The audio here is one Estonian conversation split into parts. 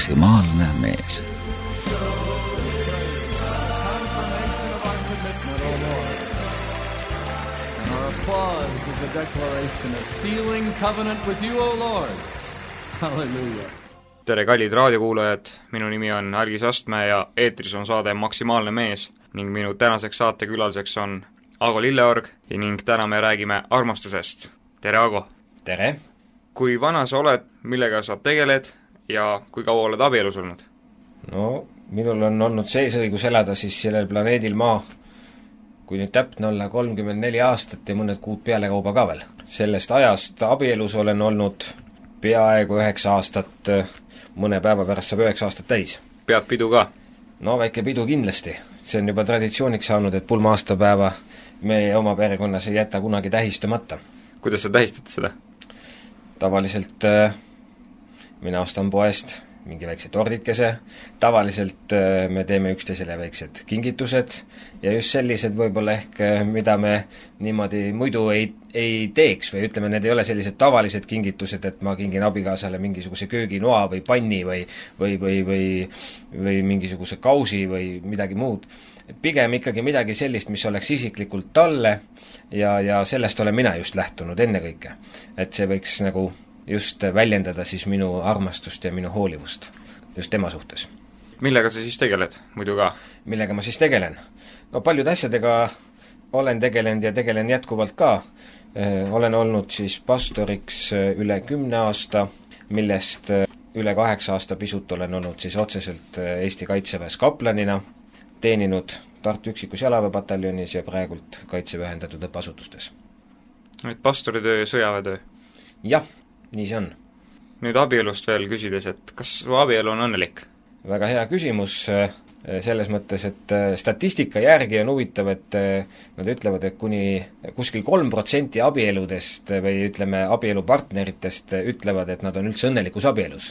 maksimaalne mees. Applause is a declaration of sealing covenant with you, O Lord. Hallelujah. Tere kallid raadiokuulajad, minu nimi on Algis Astmäe ja eetris on saade Maksimaalne mees ning minu tänaseks saatekülaliseks on Ago Lilleorg ja ning täna me räägime armastusest. Tere, Ago! Tere! Kui vana sa oled, millega sa tegeled ja kui kaua oled abielus olnud? No, minul on olnud seesõigus elada siis sellel planeedil Maa, kui nüüd täpne olla 34 aastat ja mõned kuud peale kauba ka veel. Sellest ajast abielus olen olnud peaaegu 9 aastat, mõne päeva pärast saab 9 aastat täis. Pead pidu ka? No väike pidu kindlasti. See on juba traditsiooniks saanud, et pulma aastapäeva me oma perekonnas ei jäta kunagi tähistamata. Kuidas sa tähistad seda? Tavaliselt mina ostan poest mingi väikse tordikese, tavaliselt me teeme üksteisele väiksed kingitused ja just sellised võib-olla ehk, mida me niimoodi muidu ei teeks või ütleme, need ei ole sellised tavalised kingitused, et ma kingin abikaasale mingisuguse kööginoa või panni või mingisuguse kausi või midagi muud. Pigem ikkagi midagi sellist, mis oleks isiklikult talle ja sellest olen mina just lähtunud ennekõike. Et see võiks nagu just väljendada siis minu armastust ja minu hoolivust just tema suhtes. Millega sa siis tegeled, muidu ka? Millega ma siis tegelen? No paljud asjadega olen tegelenud ja tegelen jätkuvalt ka. Olen olnud siis pastoriks üle 10 aasta, millest üle 8 aasta pisut olen olnud siis otseselt Eesti Kaitseväes kaplanina, teeninud Tartu üksikus jalaväepataljonis ja praegult Kaitseväe ühendatud õppeasutustes. Et pastoritöö ja sõjaväetöö? Jah, nii see on. Nüüd abielust veel küsides, et kas su abielu on õnnelik? Väga hea küsimus selles mõttes, et statistika järgi on huvitav, et nad ütlevad, et kuni kuskil 3% abieludest või ütleme abielupartneritest ütlevad, et nad on üldse õnnelikus abielus.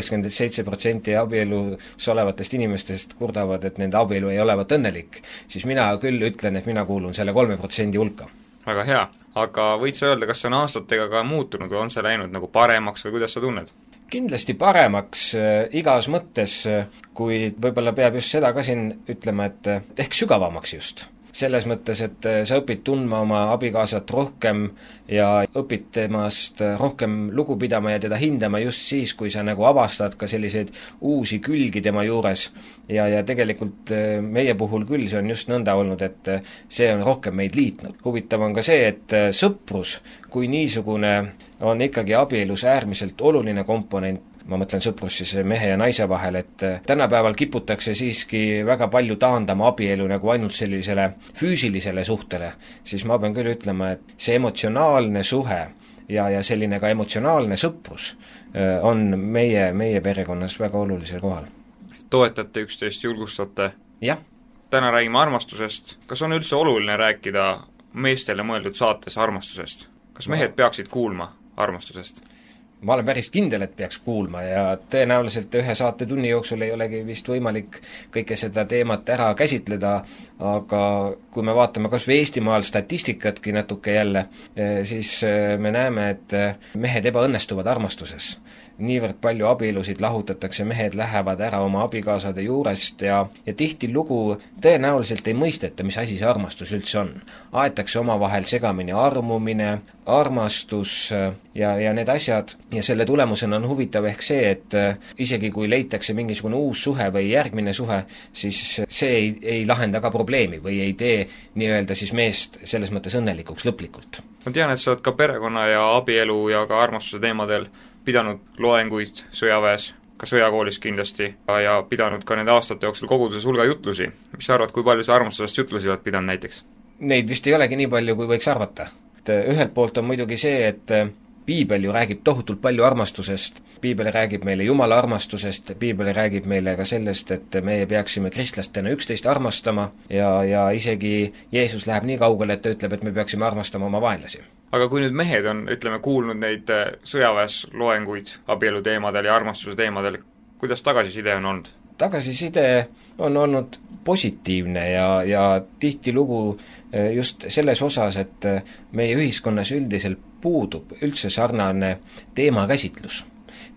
97% abielus olevatest inimestest kurdavad, et nende abielu ei olevat õnnelik, siis mina küll ütlen, et mina kuulun selle 3% hulka. Väga hea, aga võid sa öelda, kas see on aastatega ka muutunud või on see läinud nagu paremaks või kuidas sa tunned? Kindlasti paremaks igas mõttes, kui võib-olla peab just seda ka siin ütlema, et ehk sügavamaks just. Selles mõttes, et sa õpid tundma oma abikaasat rohkem ja õpid temast rohkem lugu pidama ja teda hindama just siis, kui sa nagu avastad ka selliseid uusi külgi tema juures ja tegelikult meie puhul küll see on just nõnda olnud, et see on rohkem meid liitnud. Huvitav on ka see, et sõprus kui niisugune on ikkagi abielus äärmiselt oluline komponent, ma mõtlen sõprus siis mehe ja naise vahel, et tänapäeval kiputakse siiski väga palju taandama abielu nagu ainult sellisele füüsilisele suhtele, siis ma pean küll ütlema, et see emotsionaalne suhe ja selline ka emotsionaalne sõprus on meie perekonnas väga olulisel kohal. Toetate üksteist, julgustate? Jah. Täna räägime armastusest. Kas on üldse oluline rääkida meestele mõeldud saates armastusest? Kas mehed peaksid kuulma armastusest? Ma olen päris kindel, et peaks kuulma ja tõenäoliselt ühe saatetunni jooksul ei olegi vist võimalik kõike seda teemat ära käsitleda, aga kui me vaatame kas või Eestimaal statistikatki natuke jälle, siis me näeme, et mehed ebaõnnestuvad armastuses. Niivõrd palju abielusid lahutatakse, mehed lähevad ära oma abikaasade juurest ja tihtilugu tõenäoliselt ei mõisteta, mis asi see armastus üldse on. Aetakse omavahel segamini armumine, armastus ja need asjad ja selle tulemusena on huvitav ehk see, et isegi kui leitakse mingisugune uus suhe või järgmine suhe, siis see ei lahenda ka probleemi või ei tee nii-öelda siis meest selles mõttes õnnelikuks lõplikult. Ma tean, et sa oled ka perekonna ja abielu ja ka armastuse teemadel pidanud loenguid sõjaväes, ka sõjakoolis kindlasti, ja pidanud ka nende aastate jooksul koguduses hulga jutlusi. Mis sa arvad, kui palju sa armastusest jutlusi oled pidanud näiteks? Neid vist ei olegi nii palju, kui võiks arvata. Ühelt poolt on muidugi see, et Piibel ju räägib tohutult palju armastusest, Piibel räägib meile Jumala armastusest, Piibel räägib meile ka sellest, et meie peaksime kristlastena üksteist armastama ja isegi Jeesus läheb nii kaugele, et ta ütleb, et me peaksime armastama oma vaenlasi. Aga kui nüüd mehed on, ütleme, kuulnud neid sõjaväes loenguid abielu teemadel ja armastuse teemadel, kuidas tagasiside on olnud? Tagasiside on olnud positiivne ja tihtilugu just selles osas, et meie ühiskonnas üldiselt puudub üldse sarnane teemakäsitlus.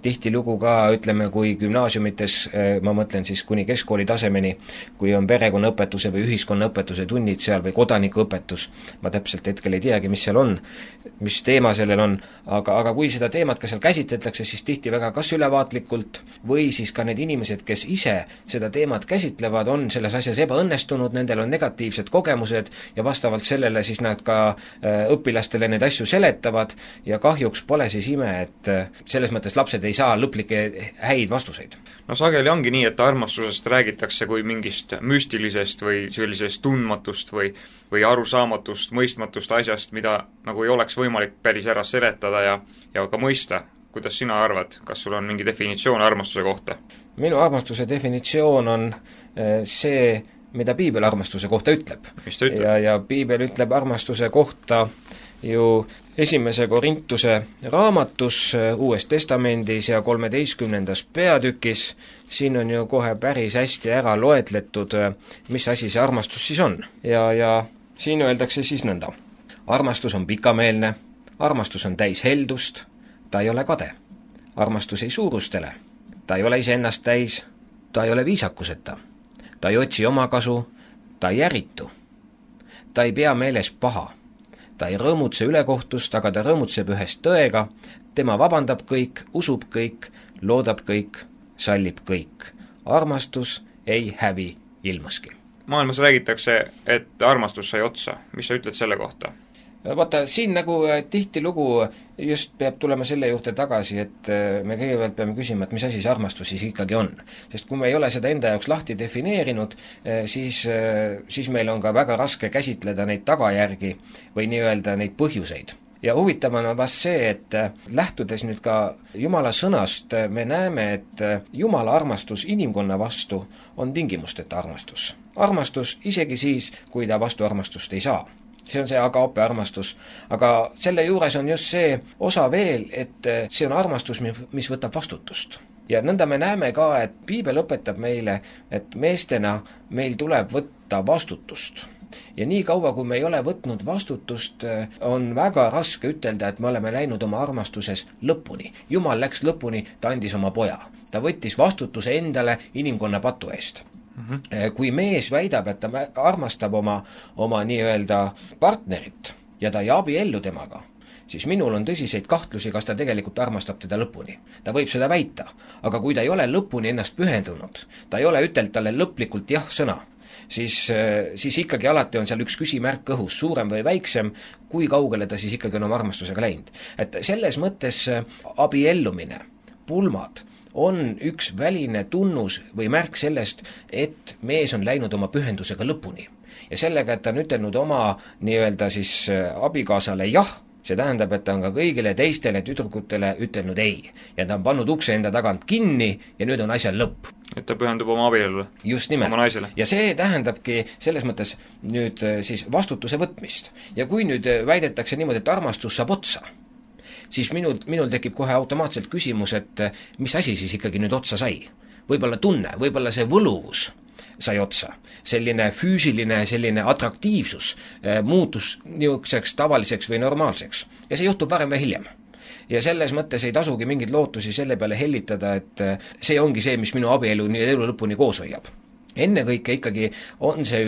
tihtilugu ka, ütleme, kui gümnaasiumites, ma mõtlen siis kuni keskkooli tasemeni, kui on perekonnaõpetuse või ühiskonnaõpetuse tunnid seal või kodanikuõpetus, ma täpselt hetkel ei teagi, mis seal on, mis teema sellel on, aga kui seda teemat ka seal käsitletakse, siis tihti väga kas ülevaatlikult või siis ka need inimesed, kes ise seda teemat käsitlevad, on selles asjas ebaõnnestunud, nendel on negatiivsed kogemused ja vastavalt sellele siis nad ka õpilastele neid asju seletavad ja kahjuks pole siis ime, et selles mõttes lapsed ei saa lõplikke häid vastuseid. No sageli ongi nii, et armastusest räägitakse kui mingist müstilisest või sellisest tundmatust või arusaamatust, mõistmatust asjast, mida nagu ei oleks võimalik päris ära seletada ja ka mõista. Kuidas sina arvad, kas sul on mingi definitsioon armastuse kohta? Minu armastuse definitsioon on see, mida piibel armastuse kohta ütleb. Mis ta ütleb? Ja piibel ütleb armastuse kohta ju 1. Korintuse raamatus Uues Testamendis ja 13. peatükis, siin on ju kohe päris hästi ära loetletud, mis asi see armastus siis on. Ja siin öeldakse siis nõnda. Armastus on pikameelne, armastus on täis heldust, ta ei ole kade. Armastus ei suurustele, ta ei ole iseennast täis, ta ei ole viisakuseta, ta ei otsi omakasu, ta ei ärritu, ta ei pea meeles paha, ta ei rõõmutse ülekohtust, aga ta rõõmutseb ühest tõega, tema vabandab kõik, usub kõik, loodab kõik, sallib kõik. Armastus ei hävi ilmaski. Maailmas räägitakse, et armastus sai otsa. Mis sa ütled selle kohta? Vaata, siin nagu tihtilugu just peab tulema selle juurde tagasi, et me kõigepealt peame küsima, et mis asi see armastus siis ikkagi on. Sest kui me ei ole seda enda jaoks lahti defineerinud, siis meil on ka väga raske käsitleda neid tagajärgi või nii-öelda neid põhjuseid. Ja huvitav on vast see, et lähtudes nüüd ka Jumala sõnast, me näeme, et Jumala armastus inimkonna vastu on tingimusteta armastus. Armastus isegi siis, kui ta vastu armastust ei saa. See on see agape armastus, aga selle juures on just see osa veel, et see on armastus, mis võtab vastutust. Ja nõnda me näeme ka, et piibel õpetab meile, et meestena meil tuleb võtta vastutust. Ja nii kaua, kui me ei ole võtnud vastutust, on väga raske ütelda, et me oleme läinud oma armastuses lõpuni. Jumal läks lõpuni, ta andis oma poja. Ta võttis vastutuse endale inimkonna patu eest. Kui mees väidab, et ta armastab oma nii-öelda partnerit ja ta ei abiellu temaga, siis minul on tõsiseid kahtlusi, kas ta tegelikult armastab teda lõpuni. Ta võib seda väita, aga kui ta ei ole lõpuni ennast pühendunud, ta ei ole ütelnud talle lõplikult jah-sõna, siis ikkagi alati on seal üks küsimärk õhus, suurem või väiksem, kui kaugele ta siis ikkagi on oma armastusega läinud. Et selles mõttes abiellumine, pulmad, on üks väline tunnus või märk sellest, et mees on läinud oma pühendusega lõpuni. Ja sellega, et ta on ütelnud oma nii-öelda siis abikaasale jah, see tähendab, et ta on ka kõigile teistele tüdrukutele ütelnud ei. Ja ta on pannud ukse enda tagant kinni ja nüüd on asjal lõpp. Et ta pühendub oma abielule. Just nimelt. Oma naisele. Ja see tähendabki selles mõttes nüüd siis vastutuse võtmist. Ja kui nüüd väidetakse niimoodi, et armastus saab otsa, siis minul tekib kohe automaatselt küsimus, et mis asi siis ikkagi nüüd otsa sai. Võib-olla tunne, võib-olla see võluvus sai otsa. Selline füüsiline, selline atraktiivsus muutus niisuguseks tavaliseks või normaalseks. Ja see juhtub varem või hiljem. Ja selles mõttes ei tasugi mingid lootusi selle peale hellitada, et see ongi see, mis minu abielu elu lõpuni koos hoiab. Ennekõike ikkagi on see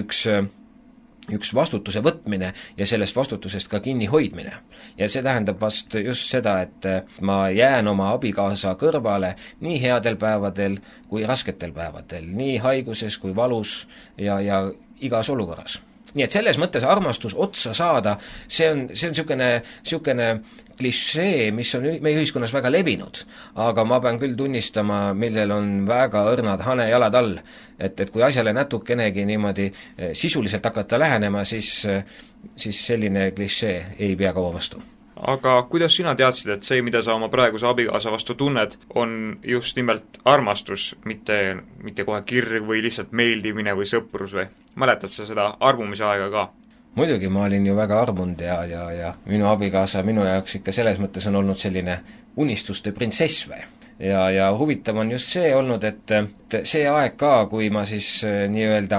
üks vastutuse võtmine ja sellest vastutusest ka kinni hoidmine. Ja see tähendab vast just seda, et ma jään oma abikaasa kõrvale nii headel päevadel kui rasketel päevadel, nii haiguses kui valus ja igas olukorras. Nii et selles mõttes armastus otsa saada, see on niisugune klišee, mis on meie ühiskonnas väga levinud, aga ma pean küll tunnistama, millel on väga õrnad hanejalad all, et kui asjale natukenegi niimoodi sisuliselt hakata lähenema, siis selline klišee ei pea kaua vastu. Aga kuidas sina teadsid, et see, mida sa oma praeguse abikaasa vastu tunned, on just nimelt armastus, mitte kohe kirg või lihtsalt meeldimine või sõprus või? Mäletad sa seda armumise aega ka? Muidugi, ma olin ju väga armunud ja minu abikaasa minu jaoks ikka selles mõttes on olnud selline unistuste printsess või. Ja huvitav on just see olnud, et see aeg ka, kui ma siis nii-öelda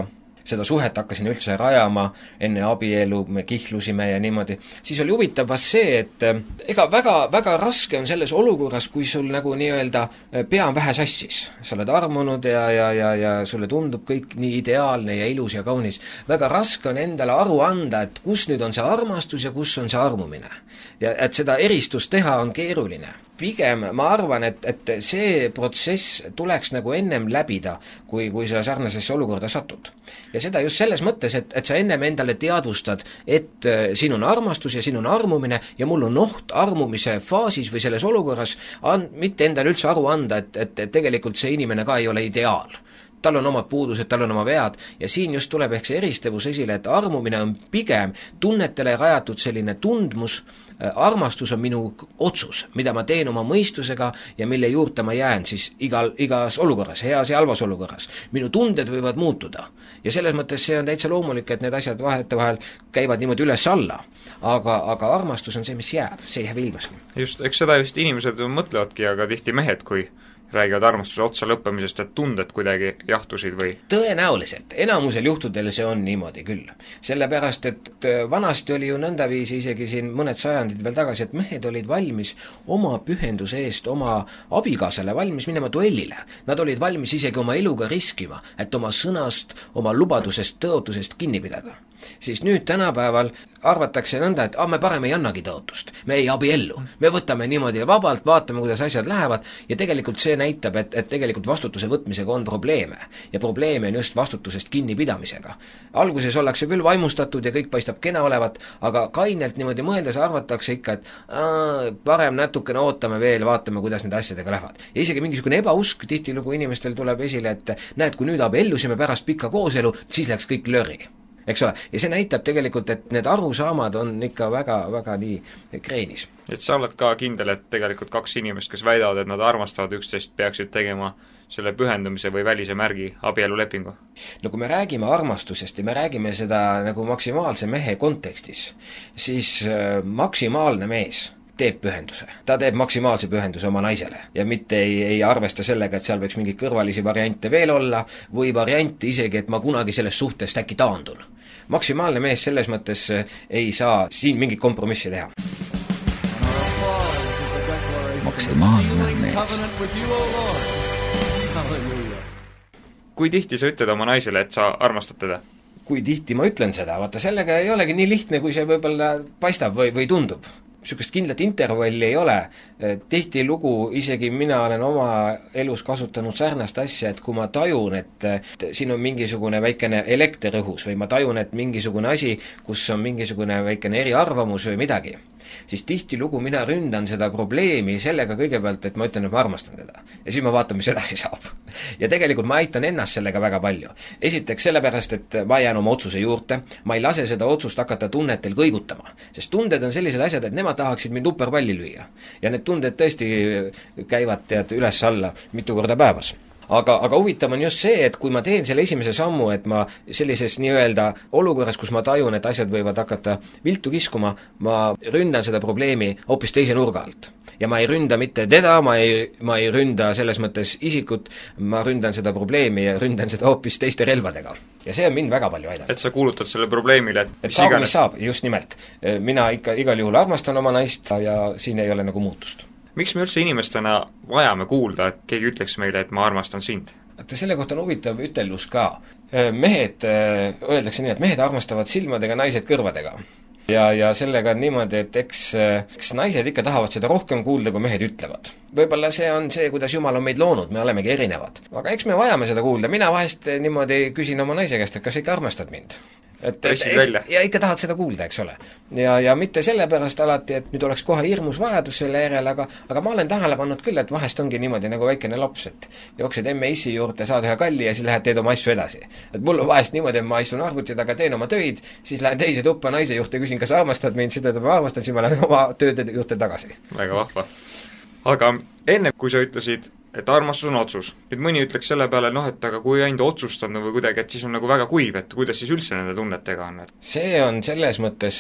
seda suhet hakkasin üldse rajama, enne abielu me kihlusime ja niimoodi, siis oli huvitav vast see, et ega väga raske on selles olukorras, kui sul nagu nii-öelda pea on vähe sassis. Sa oled armunud ja sulle tundub kõik nii ideaalne ja ilus ja kaunis. Väga raske on endale aru anda, et kus nüüd on see armastus ja kus on see armumine. Ja et seda eristust teha on keeruline. Pigem ma arvan, et see protsess tuleks nagu ennem läbida, kui sa sarnasesse olukorda satud. Ja seda just selles mõttes, et sa ennem endale teadvustad, et siin on armastus ja siin on armumine ja mul on oht armumise faasis või selles olukorras mitte endale üldse aru anda, et tegelikult see inimene ka ei ole ideaal. Tal on omad puudused, tal on oma vead ja siin just tuleb ehk see eristevus esile, et armumine on pigem tunnetele rajatud selline tundmus, armastus on minu otsus, mida ma teen oma mõistusega ja mille juurde ma jään siis igas olukorras, heas ja halvas olukorras. Minu tunded võivad muutuda ja selles mõttes see on täitsa loomulik, et need asjad vahetevahel käivad niimoodi üles-alla, aga armastus on see, mis jääb, see jääb ilmaski. Just, eks seda just inimesed mõtlevadki, aga tihti mehed, kui räägivad armastuse otsa lõppemisest, et tunded kuidagi jahtusid või? Tõenäoliselt, enamusel juhtudel see on niimoodi küll. Sellepärast, et vanasti oli ju nõndaviisi isegi siin mõned sajandid veel tagasi, et mehed olid valmis oma pühenduse eest, oma abikaasale valmis minema duellile. Nad olid valmis isegi oma eluga riskima, et oma sõnast, oma lubadusest, tõotusest kinni pidada. Siis nüüd tänapäeval arvatakse nõnda, et me parem ei annagi tõotust, me ei abiellu, me võtame niimoodi vabalt, vaatame, kuidas asjad lähevad ja tegelikult see näitab, et tegelikult vastutuse võtmisega on probleeme ja probleeme on just vastutusest kinnipidamisega. Alguses ollakse küll vaimustatud ja kõik paistab kena olevat, aga kainelt niimoodi mõeldes arvatakse ikka, et parem natukene ootame veel, vaatame, kuidas need asjadega lähevad. Ja isegi mingisugune ebausk tihtilugu inimestel tuleb esile, et näed, kui nüüd abiellusime pärast pikka kooselu, siis läks kõik löri. Eks ole, ja see näitab tegelikult, et need arusaamad on ikka väga nii kreenis. Et sa oled ka kindel, et tegelikult kaks inimest, kes väidavad, et nad armastavad üksteist, peaksid tegema selle pühendumise või välise märgi abielulepingu? No kui me räägime armastusest ja me räägime seda nagu maksimaalse mehe kontekstis, siis maksimaalne mees teeb pühenduse. Ta teeb maksimaalse pühenduse oma naisele ja mitte ei arvesta sellega, et seal võiks mingeid kõrvalisi variante veel olla või variante isegi, et ma kunagi sellest suhtest äkki taandun. Maksimaalne mees selles mõttes ei saa siin mingit kompromissi teha. Maksimaalne mees. Kui tihti sa ütled oma naisele, et sa armastad teda? Kui tihti ma ütlen seda, vaata sellega ei olegi nii lihtne, kui see võib-olla paistab või tundub. Sükest kindlat intervalli ei ole. Tihti lugu, isegi mina olen oma elus kasutanud sarnast asja, et kui ma tajun, et siin on mingisugune väikene elekter õhus või ma tajun, et mingisugune asi, kus on mingisugune väikene eriarvamus või midagi, siis tihti lugu mina ründan seda probleemi sellega kõigepealt, et ma ütlen, et ma armastan teda. Ja siis ma vaatan, mis edasi saab. Ja tegelikult ma aitan ennast sellega väga palju. Esiteks sellepärast, et ma jään oma otsuse juurde, ma ei lase seda otsust hakata tunnetel kõigutama, sest tunded on sellised asjad, et nemad tahaksid mind uperpalli lüüa. Ja need tunded tõesti käivad üles-alla mitu korda päevas. Aga huvitav on just see, et kui ma teen selle esimese sammu, et ma sellises nii-öelda olukorras, kus ma tajun, et asjad võivad hakata viltu kiskuma, ma ründan seda probleemi hoopis teise nurga alt. Ja ma ei ründa mitte teda, ma ei ründa selles mõttes isikut, ma ründan seda probleemi ja ründan seda hoopis teiste relvadega. Ja see on mind väga palju aidanud. Et sa kuulutad selle probleemile, et saagu, mis saab, just nimelt. Mina ikka igal juhul armastan oma naist ja siin ei ole nagu muutust. Miks me üldse inimestena vajame kuulda, et keegi ütleks meile, et ma armastan sind? Selle kohta on huvitav ütelus ka. Mehed, öeldakse nii, et mehed armastavad silmadega, naised kõrvadega. Ja sellega on niimoodi, et eks naised ikka tahavad seda rohkem kuulda, kui mehed ütlevad. Võib-olla see on see, kuidas Jumal on meid loonud, me olemegi erinevad. Aga eks me vajame seda kuulda, mina vahest niimoodi küsin oma naise käest, et kas ikka armastad mind? Ja ikka tahad seda kuulda, eks ole. Ja mitte sellepärast alati, et nüüd oleks kohe hirmus vajadus selle järel, aga ma olen tähele pannud küll, et vahest ongi niimoodi nagu väikene laps, et jooksed emme issi juurde, saad ühe kalli ja siis lähed teed oma asju edasi. Et mul on vahest niimoodi, et ma istun arvuti taga, teen oma töid, siis lähen teise tuppa naise juurde, küsin, kas armastad mind, seda ma armastan, siis ma lähen oma tööde juurde tagasi. Väga vahva. Aga enne, kui sa ütlesid, et armastus on otsus. Nüüd mõni ütleks selle peale, et aga kui ainda otsustanud või kuidagi, et siis on nagu väga kuiv, et kuidas siis üldse nende tunnetega on? See on selles mõttes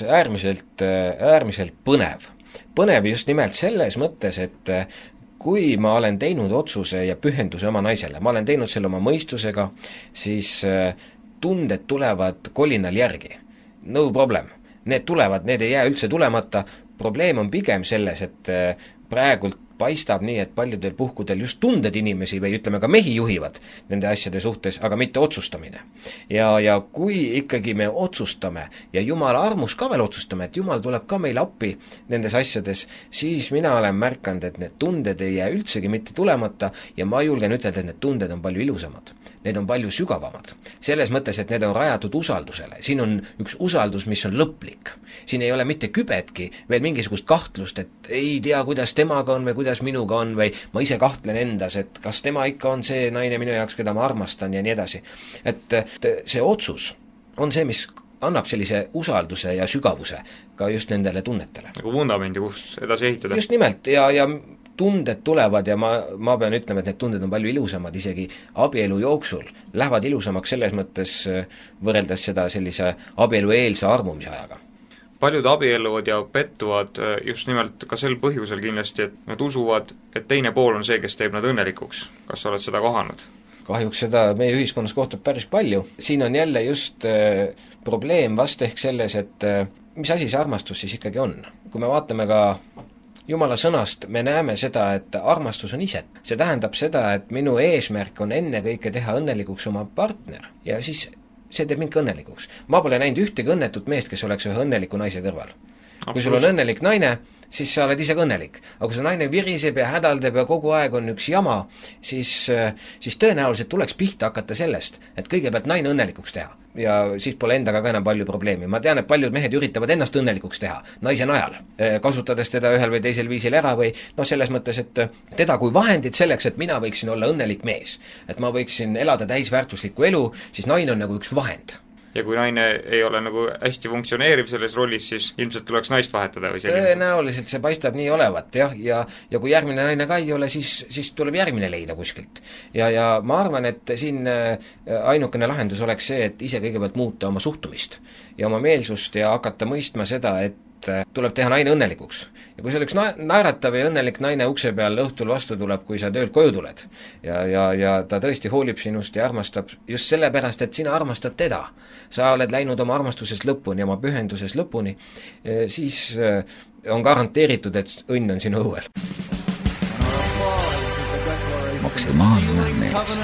äärmiselt põnev. Põnev just nimelt selles mõttes, et kui ma olen teinud otsuse ja pühenduse oma naisele, ma olen teinud selle oma mõistusega, siis tunded tulevad kolinal järgi. No problem. Need tulevad, need ei jää üldse tulemata, probleem on pigem selles, et praegult paistab nii, et paljudel puhkudel just tunded inimesi või ütleme ka mehi juhivad nende asjade suhtes, aga mitte otsustamine. Ja kui ikkagi me otsustame ja Jumala armus ka veel otsustame, et Jumal tuleb ka meile appi nendes asjades, siis mina olen märkanud, et need tunded ei jää üldsegi mitte tulemata ja ma julgen ütelda, et need tunded on palju ilusamad. Need on palju sügavamad. Selles mõttes, et need on rajatud usaldusele. Siin on üks usaldus, mis on lõplik. Siin ei ole mitte kübetki veel mingisugust kahtlust, et ei tea, kuidas temaga on või kuidas minuga on või ma ise kahtlen endas, et kas tema ikka on see naine minu jaoks, keda ma armastan ja nii edasi. Et see otsus on see, mis annab sellise usalduse ja sügavuse ka just nendele tunnetele. Nagu vundamendi, kus edasi ehitada. Just nimelt ja tunded tulevad ja ma pean ütlema, et need tunded on palju ilusamad, isegi abielu jooksul lähevad ilusamaks selles mõttes võrreldes seda sellise abielueelse armumise ajaga. Paljud abielluvad ja pettuvad just nimelt ka sel põhjusel kindlasti, et nad usuvad, et teine pool on see, kes teeb nad õnnelikuks. Kas sa oled seda kohanud? Kahjuks seda meie ühiskonnas kohtab päris palju. Siin on jälle just probleem vast ehk selles, et mis asi see armastus siis ikkagi on. Kui me vaatame ka Jumala sõnast, me näeme seda, et armastus on ise. See tähendab seda, et minu eesmärk on ennekõike teha õnnelikuks oma partner ja siis see teeb mind õnnelikuks. Ma pole näinud ühtegi õnnetut meest, kes oleks ühe õnneliku naise kõrval. Kui sul on õnnelik naine, siis sa oled ise õnnelik. Aga kui see naine viriseb ja hädaldab ja kogu aeg on üks jama, siis tõenäoliselt tuleks pihta hakata sellest, et kõigepealt naine õnnelikuks teha. Ja siis pole endaga ka enam palju probleemi. Ma tean, et paljud mehed üritavad ennast õnnelikuks teha, naise najal, kasutades teda ühel või teisel viisil ära või selles mõttes, et teda kui vahendid selleks, et mina võiksin olla õnnelik mees. Et ma võiksin elada täisväärtuslikku elu, siis naine on nagu üks vahend. Ja kui naine ei ole nagu hästi funktsioneeriv selles rollis, siis ilmselt tuleks naist vahetada või selline? Tõenäoliselt see paistab nii olevat, jah, ja kui järgmine naine ka ei ole, siis tuleb järgmine leida kuskilt. Ja ma arvan, et siin ainukene lahendus oleks see, et ise kõigepealt muuta oma suhtumist ja oma meelsust ja hakata mõistma seda, et tuleb teha naine õnnelikuks. Ja kui see üks naeratav ja õnnelik naine ukse peal õhtul vastu tuleb, kui sa töölt koju tuled ja ta tõesti hoolib sinust ja armastab just sellepärast, et sina armastad teda. Sa oled läinud oma armastusest lõpuni, oma pühenduses lõpuni, siis on garanteeritud, et õnn on sinu õuel. Maksimaalne mees.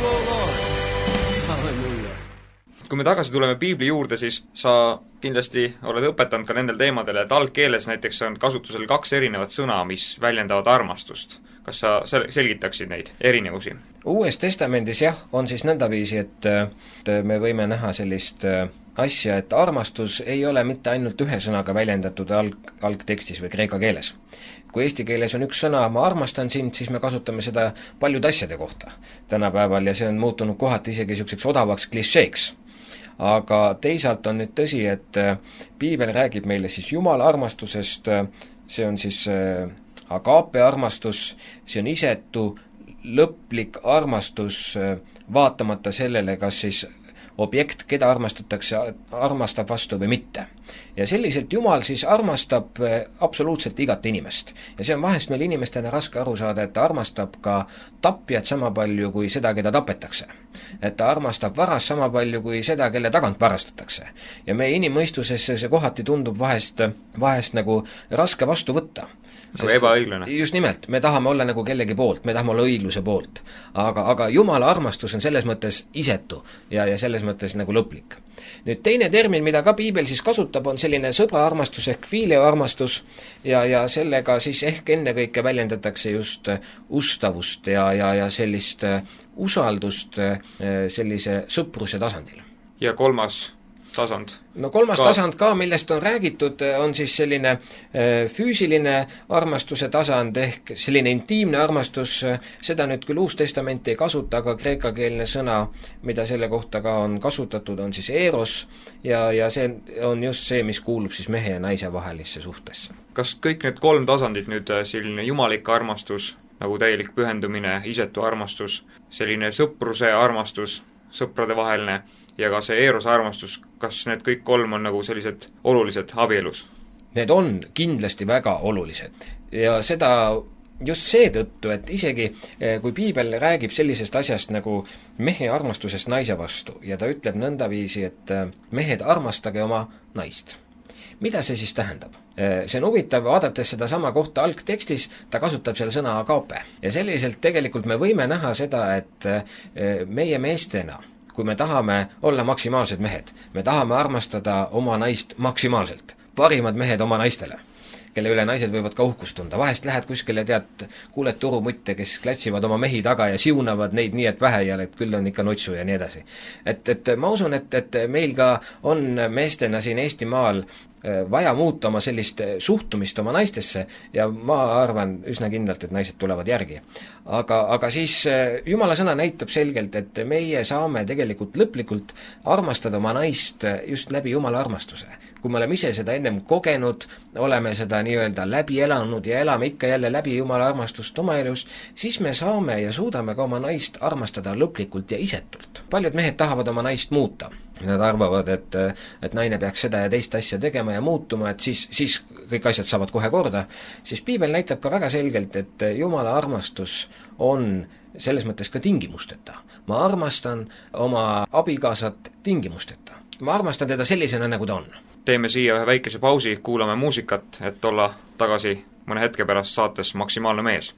Kui me tagasi tuleme Piibli juurde, siis sa kindlasti oled õpetanud ka nendel teemadel, et algkeeles näiteks on kasutusel 2 erinevat sõna, mis väljendavad armastust. Kas sa selgitaksid neid erinevusi? Uues testamendis jah, on siis nõndaviisi, et me võime näha sellist asja, et armastus ei ole mitte ainult ühe sõnaga väljendatud algtekstis või kreeka keeles. Kui eesti keeles on üks sõna, ma armastan sind, siis me kasutame seda paljude asjade kohta tänapäeval ja see on muutunud kohati isegi selliseks odavaks klišeeks. Aga teisalt on nüüd tõsi, et Piibel räägib meile siis Jumala armastusest, see on siis agape armastus, see on isetu, lõplik armastus vaatamata sellele, kas siis objekt, keda armastatakse, armastab vastu või mitte. Ja selliselt Jumal siis armastab absoluutselt igat inimest. Ja see on vahest meil inimestena raske aru saada, et ta armastab ka tapjat sama palju kui seda, keda tapetakse. Et ta armastab varas sama palju kui seda, kelle tagant varastatakse. Ja meie inimmõistusesse see kohati tundub vahest nagu raske vastu võtta. Nagu ebaõiglane. Just nimelt, me tahame olla nagu kellegi poolt, me tahame olla õigluse poolt. Aga Jumala armastus on selles mõttes isetu ja selles mõttes nagu lõplik. Nüüd teine termin, mida ka Piibel siis kasutab, on selline sõbra armastus ehk filio armastus ja sellega siis ehk ennekõike väljendatakse just ustavust ja sellist usaldust sellise sõpruse tasandil. Ja kolmas tasand? No kolmas tasand ka, millest on räägitud, on siis selline füüsiline armastuse tasand ehk selline intiimne armastus, seda nüüd küll Uus Testament ei kasuta, aga kreekakeelne sõna, mida selle kohta ka on kasutatud, on siis eros ja see on just see, mis kuulub siis mehe ja naise vahelisse suhtesse. Kas kõik need 3 tasandid nüüd, selline jumalik armastus, nagu täielik pühendumine, isetu armastus, selline sõpruse armastus, sõprade vaheline ja ka see eerose armastus, kas need kõik 3 on nagu sellised olulised abielus? Need on kindlasti väga olulised ja seda just seetõttu, et isegi kui piibel räägib sellisest asjast nagu mehe armastusest naise vastu ja ta ütleb nõndaviisi, et mehed armastage oma naist. Mida see siis tähendab? See on huvitav, vaadates seda sama kohta algtekstis, ta kasutab selle sõna agape. Ja selliselt tegelikult me võime näha seda, et meie meestena, kui me tahame olla maksimaalsed mehed, me tahame armastada oma naist maksimaalselt. Parimad mehed oma naistele, kelle üle naised võivad ka uhkust tunda. Vahest lähed kuskile, kuuled turumutte, kes klätsivad oma mehi taga ja siunavad neid nii, et vähe ja et küll on ikka nutsu ja nii edasi. Et ma usun, et meil ka on meestena siin Eestimaal vaja muuta oma sellist suhtumist oma naistesse ja ma arvan üsna kindlalt, et naised tulevad järgi. Aga siis Jumala sõna näitab selgelt, et meie saame tegelikult lõplikult armastada oma naist just läbi Jumala armastuse. Kui me oleme ise seda ennem kogenud, oleme seda nii-öelda läbi elanud ja elame ikka jälle läbi Jumala armastust oma elus, siis me saame ja suudame ka oma naist armastada lõplikult ja isetult. Paljud mehed tahavad oma naist muuta. Nad arvavad, et naine peaks seda ja teist asja tegema ja muutuma, et siis kõik asjad saavad kohe korda. Siis piibel näitab ka väga selgelt, et Jumala armastus on selles mõttes ka tingimusteta. Ma armastan oma abikaasat tingimusteta. Ma armastan teda sellisena, nagu ta on. Teeme siia ühe väikese pausi, kuulame muusikat, et olla tagasi mõne hetke pärast saates Maksimaalne mees.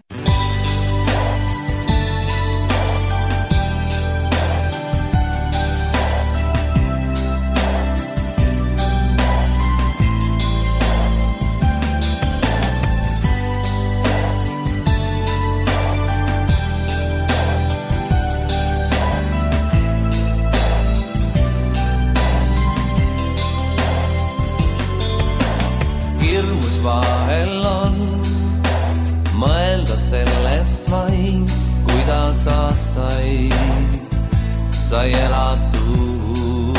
Sai elatud.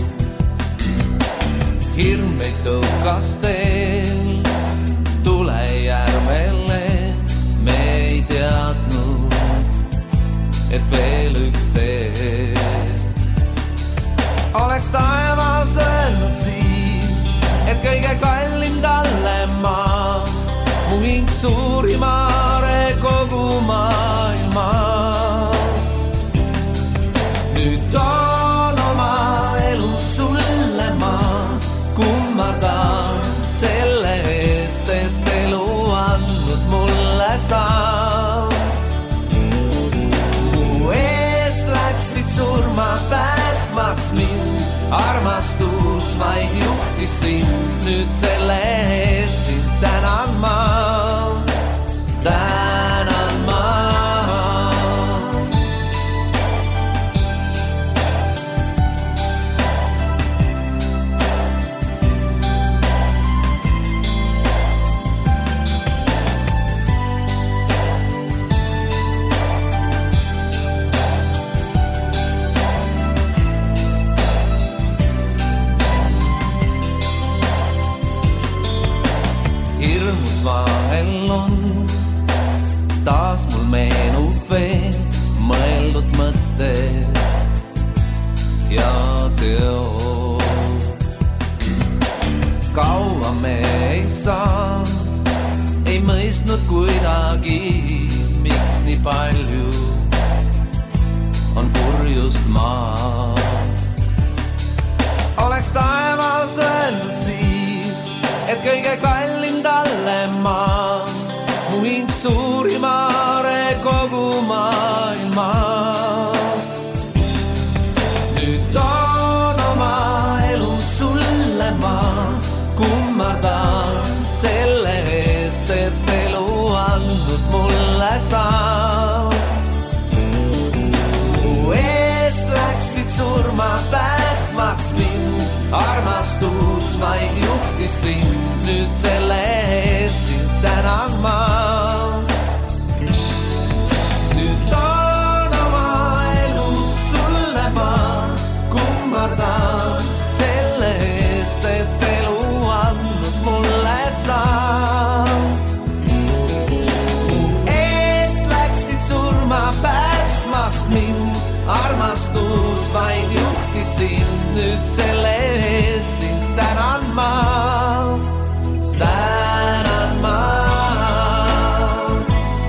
Hirm ei tõukas teel tulejärmele, me ei teadnud, et veel üks tee. Oleks taevas öelnud siis, et kõige kallim talle maa, mu hing suurimare kogu maailmas. Nüüd toon oma elu sulle ma kummardan selle eest, et elu andnud mulle saa. Mu eest läksid surma päästmaks mind, armastus vaid juhtis sind, nüüd selle eest sind tänan ma, tänan ma. Taas mul meenub veel mõeldud mõtted ja teod. Kaua me ei saanud, ei mõistnud kuidagi, miks nii palju on purjust maa. Oleks taevas öelnud siis, et kõige kallim talle maa, mu hing suurimare kogu maailmas. Nüüd toon oma elu sulle ma kummardan selle eest, et elu andnud mulle saa. Mu eest läksid surma päästmaks mind, armastus vaid juhtis sind, nüüd selle eest sind tänan ma. Nüüd toon oma elu sulle ma kummardan selle eest, et elu andnud mulle saa. Mu eest läksid surma päästmaks mind, armastus vaid juhtis sind, nüüd selle eest sind tänan ma, tänan ma.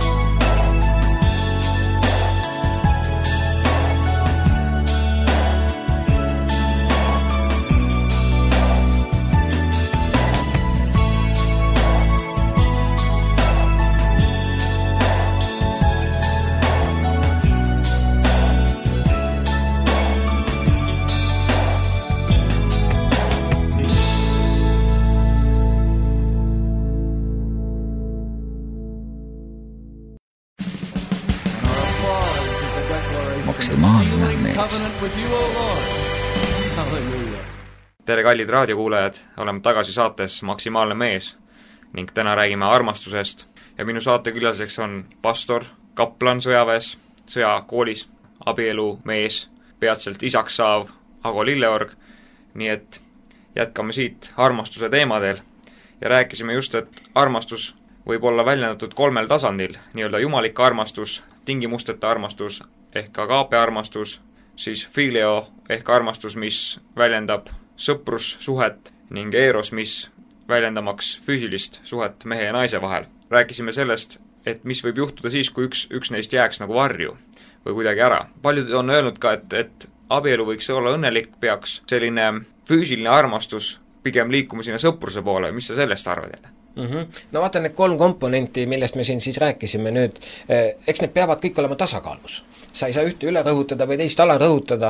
with you, O Lord. Hallelujah. Tere, kallid raadiokuulajad, oleme tagasi saates Maksimaalne mees ning täna räägime armastusest ja minu saatekülaliseks on pastor, kaplan sõjaväes, sõjakoolis, abielu mees, peatselt isaks saav Ago Lilleorg, nii et jätkame siit armastuse teemadel ja rääkisime just, et armastus võib olla väljendatud 3 tasandil, nii-öelda jumalik armastus, tingimusteta armastus ehk agape armastus, siis fileo ehk armastus, mis väljendab sõprussuhet ning eros, mis väljendamaks füüsilist suhet mehe ja naise vahel. Rääkisime sellest, et mis võib juhtuda siis, kui üks neist jääks nagu varju või kuidagi ära. Paljud on öelnud ka, et abielu võiks olla õnnelik, peaks selline füüsiline armastus pigem liikuma sinna sõpruse poole. Mis sa sellest arvad jälle? No vaata, need 3 komponenti, millest me siin siis rääkisime nüüd, eks need peavad kõik olema tasakaalus. Sa ei saa ühte üle rõhutada või teist ala rõhutada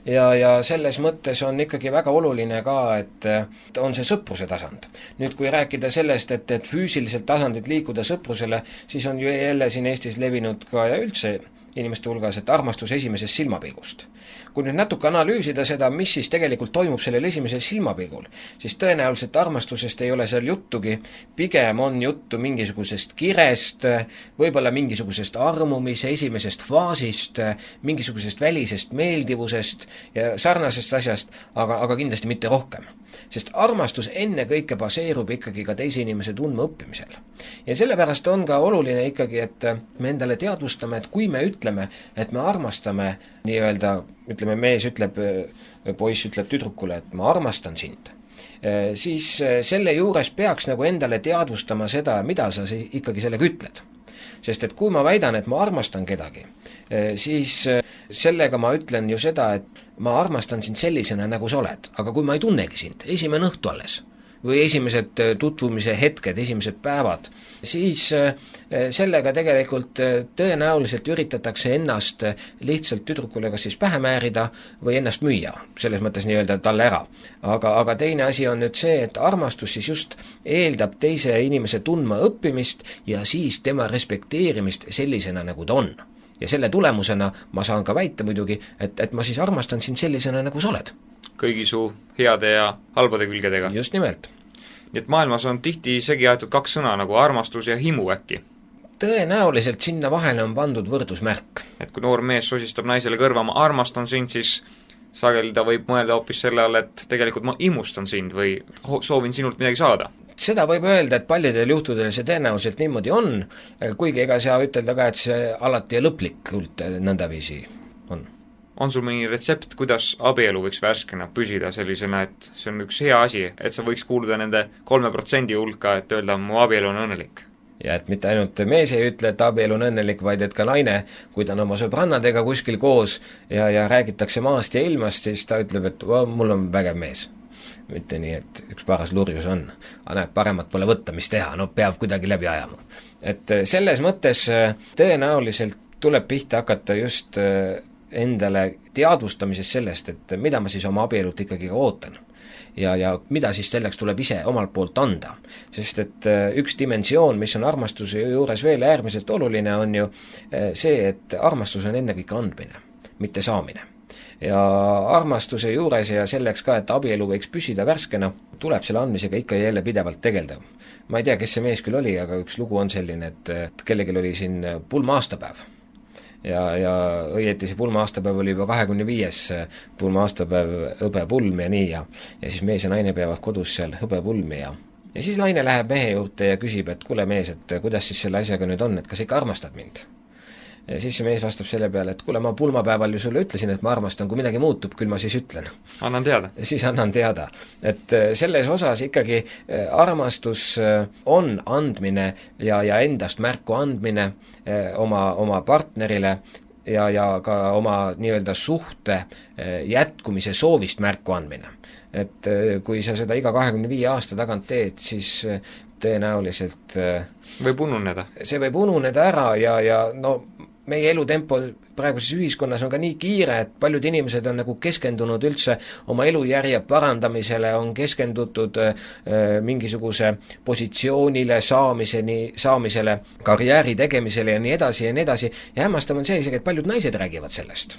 ja selles mõttes on ikkagi väga oluline ka, et on see sõpruse tasand. Nüüd, kui rääkida sellest, et füüsiliselt tasandit liikuda sõprusele, siis on ju jälle siin Eestis levinud ka ja üldse inimeste hulgas, et armastus esimesest silmapilgust. Kui nüüd natuke analüüsida seda, mis siis tegelikult toimub sellel esimesel silmapilgul, siis tõenäoliselt armastusest ei ole seal juttugi, pigem on juttu mingisugusest kirest, võib-olla mingisugusest armumise esimesest faasist, mingisugusest välisest meeldivusest ja sarnasest asjast, aga kindlasti mitte rohkem. Sest armastus enne kõike baseerub ikkagi ka teise inimese tundma õppimisel. Ja sellepärast on ka oluline ikkagi, et me endale teadvustame, et kui me ütleme, et me armastame nii-öelda, ütleme, mees ütleb, poiss ütleb tüdrukule, et ma armastan sind, siis selle juures peaks nagu endale teadvustama seda, mida sa ikkagi sellega ütled. Sest et kui ma väidan, et ma armastan kedagi, siis sellega ma ütlen ju seda, et ma armastan sind sellisena, nagu sa oled. Aga kui ma ei tunnegi sind, esimene õhtu alles, või esimesed tutvumise hetked, esimesed päevad, siis sellega tegelikult tõenäoliselt üritatakse ennast lihtsalt tüdrukule kas siis pähe määrida või ennast müüa, selles mõttes nii-öelda talle ära. Aga teine asi on nüüd see, et armastus siis just eeldab teise inimese tundma õppimist ja siis tema respekteerimist sellisena, nagu ta on. Ja selle tulemusena ma saan ka väita muidugi, et ma siis armastan sind sellisena, nagu sa oled. Kõigi su heade ja halbade külgedega. Just nimelt. Nii et maailmas on tihti segi aetud 2 sõna nagu armastus ja himu äkki. Tõenäoliselt sinna vahele on pandud võrdusmärk. Et kui noor mees sosistab naisele kõrva, ma armastan sind, siis sageli ta võib mõelda hoopis selle all, et tegelikult ma imustan sind või soovin sinult midagi saada. Seda võib öelda, et paljudel juhtudel see tõenäoliselt niimoodi on, kuigi ega saa ütelda ka, et see alati ja lõplikult nõndaviisi on. On sul mõni retsept, kuidas abielu võiks värskena püsida sellisena, et see on üks hea asi, et sa võiks kuuluda nende 3% hulka, et öelda, mu abielu on õnnelik? Ja et mitte ainult mees ei ütle, et abielu on õnnelik, vaid et ka naine, kui ta on oma sõbrannadega kuskil koos ja räägitakse maast ja ilmast, siis ta ütleb, et mul on vägev mees. Mitte nii, et üks paras lurjus on, aga näeb, paremat pole võtta, mis teha, no peab kuidagi läbi ajama. Et selles mõttes tõenäoliselt tuleb pihta hakata just endale teadvustamisest sellest, et mida ma siis oma abielult ikkagi ka ootan. Ja mida siis selleks tuleb ise omalt poolt anda. Sest et üks dimensioon, mis on armastuse juures veel äärmiselt oluline, on ju see, et armastus on enne kõik andmine, mitte saamine. Ja armastuse juures ja selleks ka, et abielu võiks püsida värskena, tuleb selle andmisega ikka jälle pidevalt tegelda. Ma ei tea, kes see mees küll oli, aga üks lugu on selline, et kellegil oli siin pulma aastapäev. Ja õieti see pulma aastapäev oli juba 25. pulma aastapäev hõbepulm ja nii ja siis mees ja naine peavad kodus seal hõbepulmi ja siis naine läheb mehe juurde ja küsib, et kuule mees, et kuidas siis selle asjaga nüüd on, et kas ikka armastad mind? Ja siis see mees vastab selle peale, et kuule, ma pulmapäeval ju sulle ütlesin, et ma armastan, kui midagi muutub, küll ma siis ütlen. Annan teada. Siis annan teada. Et selles osas ikkagi armastus on andmine ja endast märku andmine oma partnerile ja ka oma nii-öelda suhte jätkumise soovist märku andmine. Et kui sa seda iga 25 aasta tagant teed, siis tõenäoliselt võib ununeda. See võib ununeda ära ja no meie elutempo praeguses ühiskonnas on ka nii kiire, et paljud inimesed on nagu keskendunud üldse oma elujärje parandamisele, on keskendutud mingisuguse positsioonile saamisele, karjääri tegemisele ja nii edasi ja nii edasi, ja hämmastav on see isegi, et paljud naised räägivad sellest.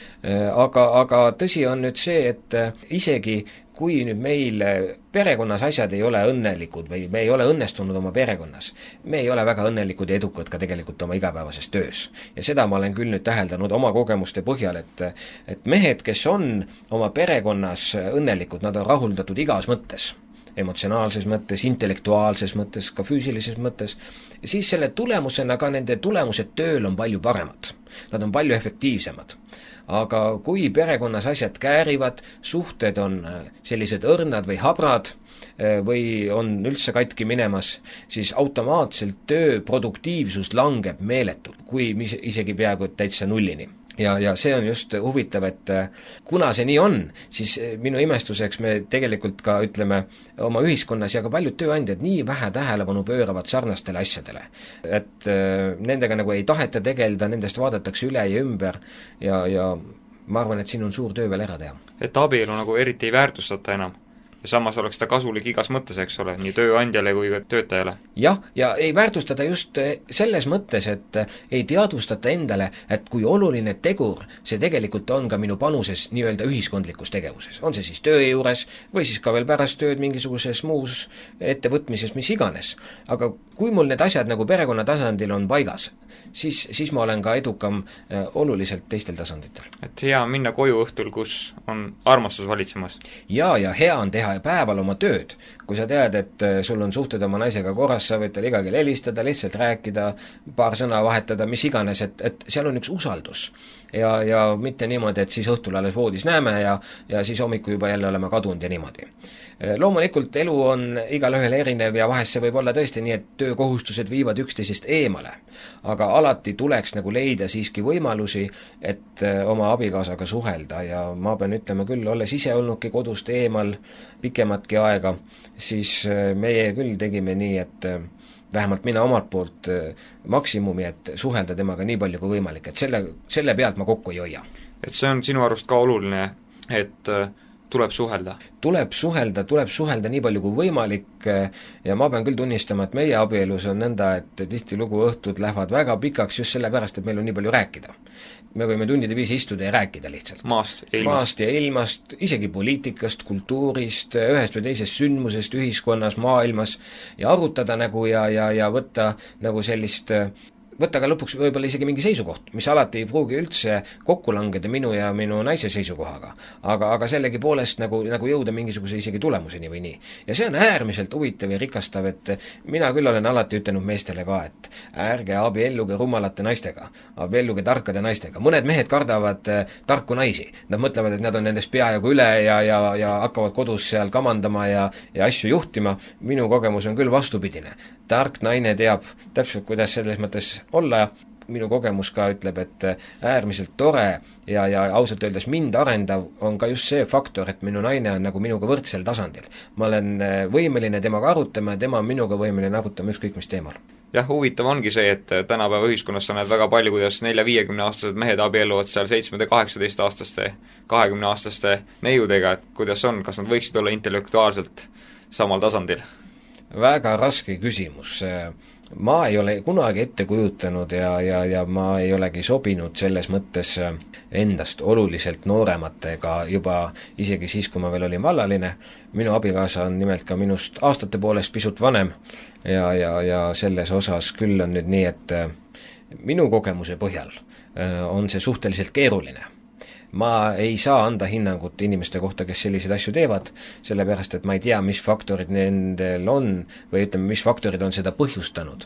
Aga tõsi on nüüd see, et isegi kui nüüd meil perekonnas asjad ei ole õnnelikud või me ei ole õnnestunud oma perekonnas, me ei ole väga õnnelikud ja edukad ka tegelikult oma igapäevases töös. Ja seda ma olen küll nüüd täheldanud oma kogemuste põhjal, et mehed, kes on oma perekonnas õnnelikud, nad on rahuldatud igas mõttes, emotsionaalses mõttes, intellektuaalses mõttes, ka füüsilises mõttes, siis selle tulemusena ka nende tulemused tööl on palju paremad. Nad on palju efektiivsemad. Aga kui perekonnas asjad käärivad, suhted on sellised õrnad või habrad või on üldse katki minemas, siis automaatselt töö produktiivsus langeb meeletult, kui isegi peaaegu täitsa nullini. Ja see on just huvitav, et kuna see nii on, siis minu imestuseks me tegelikult ka ütleme oma ühiskonnas ja ka paljud tööandjad nii vähe tähelepanu pööravad sarnastele asjadele. Et nendega nagu ei taheta tegeleda, nendest vaadatakse üle ja ümber ja ma arvan, et siin on suur töö veel ära teha. Et abielu nagu eriti ei väärtustata enam. Ja samas oleks ta kasulik igas mõttes, eks ole, nii tööandjale kui ka töötajale. Jah, ja ei väärtustada just selles mõttes, et ei teadvustata endale, et kui oluline tegur see tegelikult on ka minu panuses nii-öelda ühiskondlikus tegevuses. On see siis töö juures või siis ka veel pärast tööd mingisuguses muus ettevõtmises, mis iganes. Aga kui mul need asjad nagu perekonna tasandil on paigas, siis ma olen ka edukam oluliselt teistel tasanditel. Et hea minna koju õhtul, kus on armastus valitsemas. Ja hea on teha päeval oma tööd. Kui sa tead, et sul on suhted oma naisega korras, sa võid tal iga kell helistada, lihtsalt rääkida, paar sõna vahetada, mis iganes, et seal on üks usaldus. Ja mitte niimoodi, et siis õhtul alles voodis näeme ja siis hommiku juba jälle oleme kadunud ja niimoodi. Loomulikult elu on igal ühel erinev ja vahest see võib olla tõesti nii, et töökohustused viivad üksteisest eemale. Aga alati tuleks nagu leida siiski võimalusi, et oma abikaasaga suhelda ja ma pean ütlema küll, olles ise olnudki kodust eemal pikematki aega, siis meie küll tegime nii, et vähemalt mina omalt poolt maksimumi, et suhelda temaga nii palju kui võimalik, et selle pealt ma kokku ei hoia. Et see on sinu arust ka oluline, et tuleb suhelda? Tuleb suhelda nii palju kui võimalik ja ma pean küll tunnistama, et meie abielus on nõnda, et tihtilugu õhtud lähevad väga pikaks just sellepärast, et meil on nii palju rääkida. Me võime tundide viisi istuda ja rääkida lihtsalt. Maast ja ilmast, isegi poliitikast, kultuurist, ühest või teisest sündmusest ühiskonnas, maailmas ja arutada nagu ja võtta nagu sellist võtta ka lõpuks võib-olla isegi mingi seisukoht, mis alati ei pruugi üldse kokku langeda minu ja minu naise seisukohaga, aga sellegi poolest nagu jõuda mingisuguse isegi tulemuseni või nii. Ja see on äärmiselt huvitav ja rikastav, et mina küll olen alati ütelnud meestele ka, et ärge abielluge rumalate naistega, abielluge tarkade naistega. Mõned mehed kardavad tarku naisi, nad mõtlevad, et nad on nendest peaaegu üle ja hakkavad kodus seal kamandama ja asju juhtima. Minu kogemus on küll vastupidine. Tark naine teab täpselt, kuidas selles mõttes olla. Minu kogemus ka ütleb, et äärmiselt tore ja ausalt öeldes mind arendav on ka just see faktor, et minu naine on nagu minuga võrdsel tasandil. Ma olen võimeline temaga arutama ja tema on minuga võimeline arutama ükskõik mis teemal. Jah, huvitav ongi see, et tänapäeva ühiskonnas sa näed väga palju, kuidas 4-50-aastased mehed abielluvad seal 7-18-aastaste, 20-aastaste neiudega, et kuidas on, kas nad võiksid olla intellektuaalselt samal tasandil? Väga raske küsimus. Ma ei ole kunagi ette kujutanud ja ma ei olegi sobinud selles mõttes endast oluliselt noorematega juba isegi siis, kui ma veel olin vallaline. Minu abikaasa on nimelt ka minust aastate poolest pisut vanem ja selles osas küll on nüüd nii, et minu kogemuse põhjal on see suhteliselt keeruline. Ma ei saa anda hinnangut inimeste kohta, kes selliseid asju teevad, sellepärast, et ma ei tea, mis faktorid nendel on või ütleme, mis faktorid on seda põhjustanud.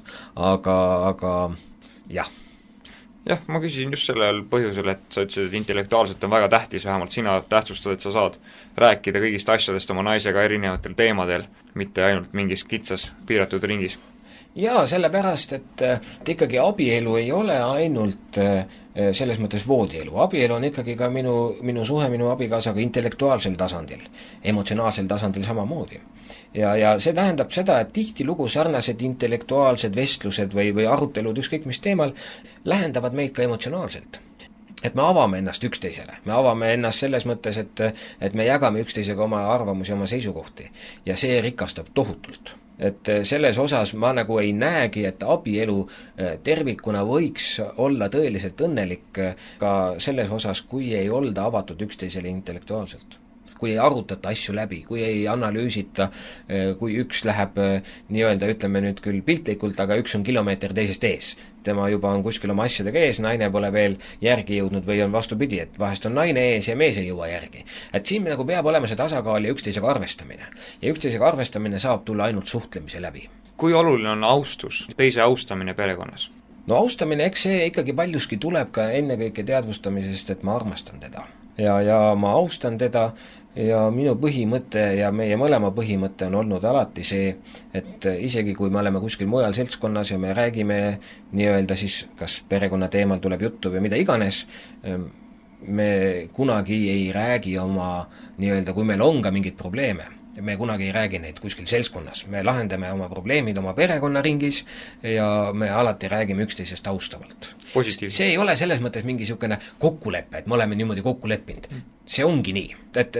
Aga jah. Jah, ma küsisin just sellel põhjusel, et sa ütlesid, et intellektuaalselt on väga tähtis, vähemalt sina tähtsustad, et sa saad rääkida kõigist asjadest oma naisega erinevatel teemadel, mitte ainult mingis kitsas piiratud ringis. Jaa, sellepärast, et ikkagi abielu ei ole ainult selles mõttes voodielu. Abielu on ikkagi ka minu suhe minu abikaasaga intellektuaalsel tasandil, emotsionaalsel tasandil samamoodi. Ja see tähendab seda, et tihtilugu sarnased intellektuaalsed vestlused või arutelud ükskõik mis teemal lähendavad meid ka emotsionaalselt. et me avame ennast üksteisele, me avame ennast selles mõttes, et me jagame üksteisega oma arvamusi, oma seisukohti ja see rikastab tohutult. Et selles osas ma nagu ei näegi, et abielu tervikuna võiks olla tõeliselt õnnelik ka selles osas, kui ei olda avatud üksteisele intellektuaalselt. Kui ei arutata asju läbi, kui ei analüüsita, kui üks läheb nii-öelda, ütleme nüüd küll piltlikult, aga üks on kilomeeter teisest ees. Tema juba on kuskil oma asjadega ees, naine pole veel järgi jõudnud või on vastupidi, et vahest on naine ees ja mees ei jõua järgi. Et siin nagu peab olema see tasakaal ja üksteisega arvestamine. Ja üksteisega arvestamine saab tulla ainult suhtlemise läbi. Kui oluline on austus, teise austamine perekonnas? No austamine, eks see ikkagi paljuski tuleb ka ennekõike teadvustamisest, et ma armastan teda. Ja ma austan teda ja minu põhimõte ja meie mõlema põhimõte on olnud alati see, et isegi kui me oleme kuskil mujal seltskonnas ja me räägime nii-öelda siis, kas perekonna teemal tuleb juttu või mida iganes, me kunagi ei räägi oma nii-öelda, kui meil on ka mingeid probleeme, me kunagi ei räägi neid kuskil seltskonnas, me lahendame oma probleemid oma perekonnaringis ja me alati räägime üksteisest austavalt. See ei ole selles mõttes mingi niisugune kokkulepe, et me oleme niimoodi kokku leppinud. See ongi nii, et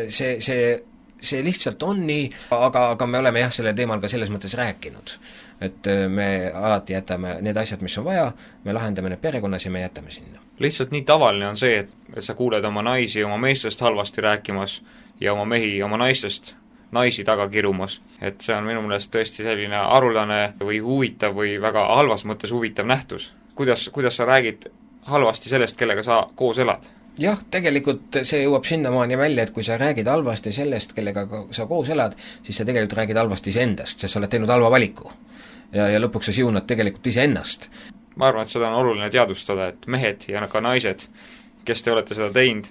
see lihtsalt on nii, aga me oleme jah, selle teemal ka selles mõttes rääkinud. Et me alati jätame need asjad, mis on vaja, me lahendame need perekonnas ja me jätame sinna. Lihtsalt nii tavaline on see, et sa kuuled oma naisi oma meestest halvasti rääkimas ja oma mehi oma naistest naisi taga kirumas, et see on minu meelest tõesti selline arulane või huvitav või väga halvas mõttes huvitav nähtus. Kuidas sa räägid halvasti sellest, kellega sa koos elad? Jah, tegelikult see jõuab sinnamaani välja, et kui sa räägid halvasti sellest, kellega sa koos elad, siis sa tegelikult räägid halvasti iseendast, sest sa oled teinud halva valiku. Ja lõpuks sa siunad tegelikult iseennast. Ma arvan, et seda on oluline teadvustada, et mehed ja ka naised, kes te olete seda teinud,